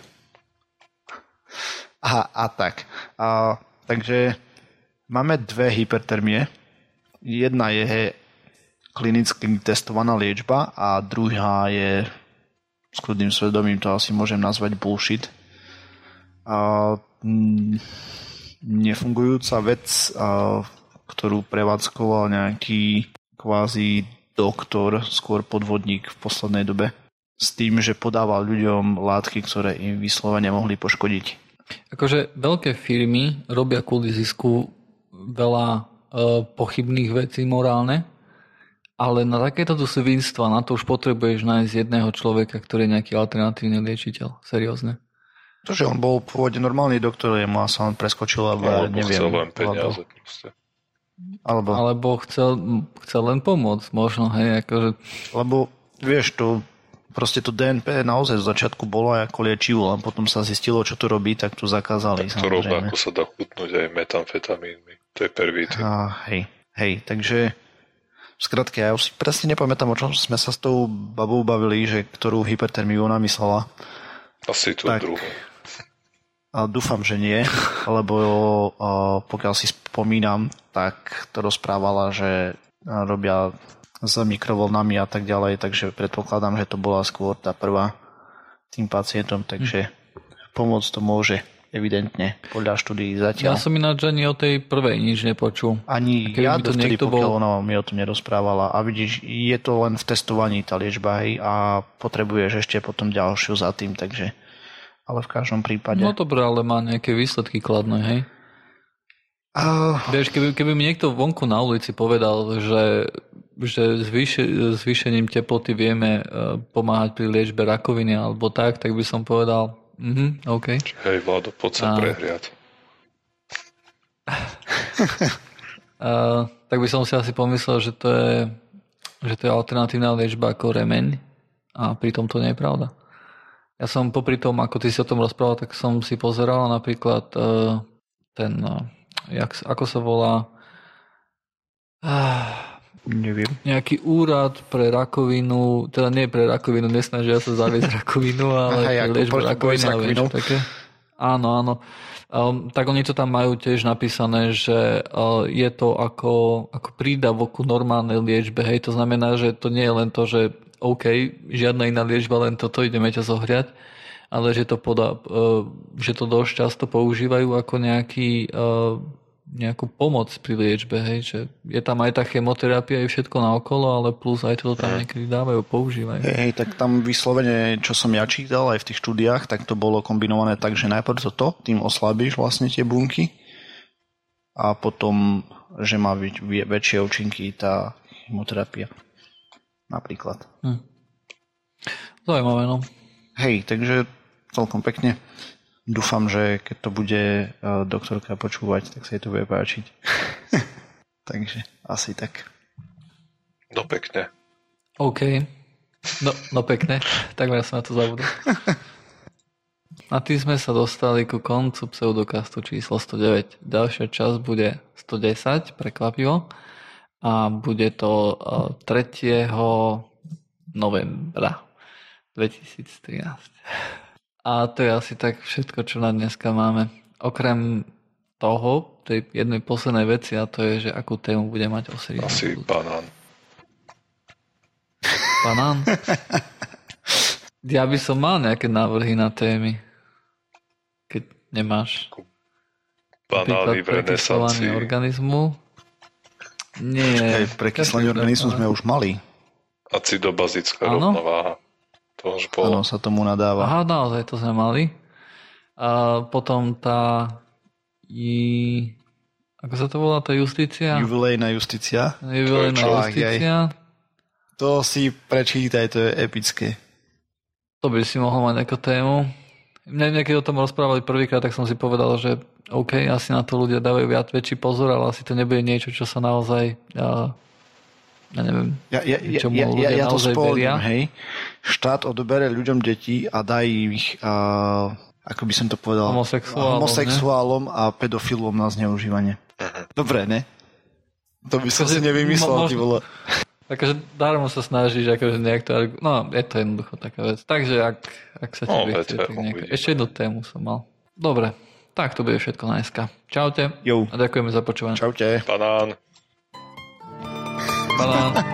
a, a tak a, takže máme dve hypertermie. Jedna je klinicky testovaná liečba a druhá je s kľudným svedomím to asi môžem nazvať bullshit a, m, nefungujúca vec a, ktorú prevádzkoval nejaký kvázi doktor, skôr podvodník v poslednej dobe, s tým, že podával ľuďom látky, ktoré im vyslovene mohli poškodiť. Akože veľké firmy robia kvôli zisku veľa e, pochybných vecí morálne, ale na takéto svinstva, na to už potrebuješ nájsť jedného človeka, ktorý je nejaký alternatívny liečiteľ. Seriózne. To, že on bol pôvodne normálny doktor, jemu sa on preskočil, ale alebo neviem. Chcel len peniaze alebo... proste. Alebo, Alebo chcel, chcel len pomôcť, možno, hej, akože... Lebo, vieš, to, proste to dé en pé naozaj z začiatku bolo ako liečivo, a potom sa zistilo, čo to robí, tak to zakázali, tak to rovnako ako sa dá chutnúť aj metamfetamínmi, to je pervítin. Hej, hej, takže skratke, ja už si presne nepamätám, o čom sme sa s tou babou bavili, že ktorú hypertermiu ona myslela. Asi tú tak... druhú. A dúfam, že nie, lebo pokiaľ si spomínam, tak to rozprávala, že robia s mikrovlnami a tak ďalej, takže predpokladám, že to bola skôr tá prvá tým pacientom, takže pomôcť to môže evidentne podľa štúdií zatiaľ. Ja som ináč ani o tej prvej nič nepočul. Ani ja dovtedy, pokiaľ bol... ona mi o tom nerozprávala. A vidíš, je to len v testovaní tá liečba, hej, a potrebuješ ešte potom ďalšiu za tým, takže ale v každom prípade. No dobre, ale má nejaké výsledky kladné, hej? Uh... Vieš, keby, keby mi niekto vonku na ulici povedal, že, že zvýše, zvýšením teploty vieme uh, pomáhať pri liečbe rakoviny alebo tak, tak by som povedal Mhm, OK. Hej, Vlado, poď sa a... prehriať. uh, tak by som si asi pomyslel, že to je, že to je alternatívna liečba ako remeň a pritom to nie je pravda. Ja som popri tom, ako ty si o tom rozprával, tak som si pozeral napríklad uh, ten, uh, jak, ako sa volá uh, neviem. Nejaký úrad pre rakovinu, teda nie pre rakovinu, nesnažia sa zaviesť rakovinu, ale Aha, pre liečbu rakovinu. Také. Áno, áno. Um, tak oni to tam majú tiež napísané, že uh, je to ako, ako prídavok ku normálnej liečbe. Hej, to znamená, že to nie je len to, že OK, žiadna iná liečba, len toto, ideme ťa zohriať, ale že to, poda, uh, že to dosť často používajú ako nejaký uh, nejakú pomoc pri liečbe, hej, že je tam aj tá chemoterapia, je všetko naokolo, ale plus aj to tam niekedy dávajú, používajú. Hej, hej, tak tam vyslovene, čo som ja čítal aj v tých štúdiách, tak to bolo kombinované tak, že najprv toto, tým oslabíš vlastne tie bunky a potom, že má byť väčšie účinky tá chemoterapia. Napríklad. Hm. Zaujímavé, no. Hej, takže celkom pekne. Dúfam, že keď to bude uh, doktorka počúvať, tak sa jej to bude páčiť. Takže asi tak. No pekne. OK. No, no pekne. Takmer som na to zabudol. A tým sme sa dostali ku koncu pseudokastu číslo sto deväť. Ďalšia časť bude sto desať, prekvapivo. A bude to uh, tretieho novembra dvetisíctrinásť. A to je asi tak všetko, čo na dneska máme. Okrem toho, tej jednej poslednej veci, a to je, že akú tému bude mať Osiris. Asi banán. Banán? Ja by som mal nejaké návrhy na témy. Keď nemáš. Banány v renesancii. Organizmu. Nie. Aj prekyslenie organizmu sme už mali. Acidobazická rovnováha. Áno, sa tomu nadáva. Aha, naozaj to sme mali. A potom tá i... ako sa to volá, tá justícia? Jubilejná justícia. Jubilejná justícia. To si prečítaj, to je epické. To by si mohol mať ako tému. Mne niekedy o tom rozprávali prvýkrát, tak som si povedal, že OK, asi na to ľudia dávajú viac väčší pozor, ale asi to nebude niečo, čo sa naozaj... Ja, ja neviem, ja, ja, čomu ja, ľudia ja, ja naozaj veria. Hej. Štát odbere ľuďom deti a dá ich, uh, ako by som to povedal, homosexuálom, homosexuálom a pedofilom na zneužívanie. Dobre, ne? To by som si nevymyslel, mo- ty vole. Takže darmo sa snažíš, akože nejak to... No, je to jednoducho taká vec. Takže ak, ak sa ti no, vychce, tak nejak... Ešte jednu tému som mal. Dobre, tak to bude všetko na dneska. Čaute. Jo. A ďakujeme za počúvanie. Čaute. Banán. Banán.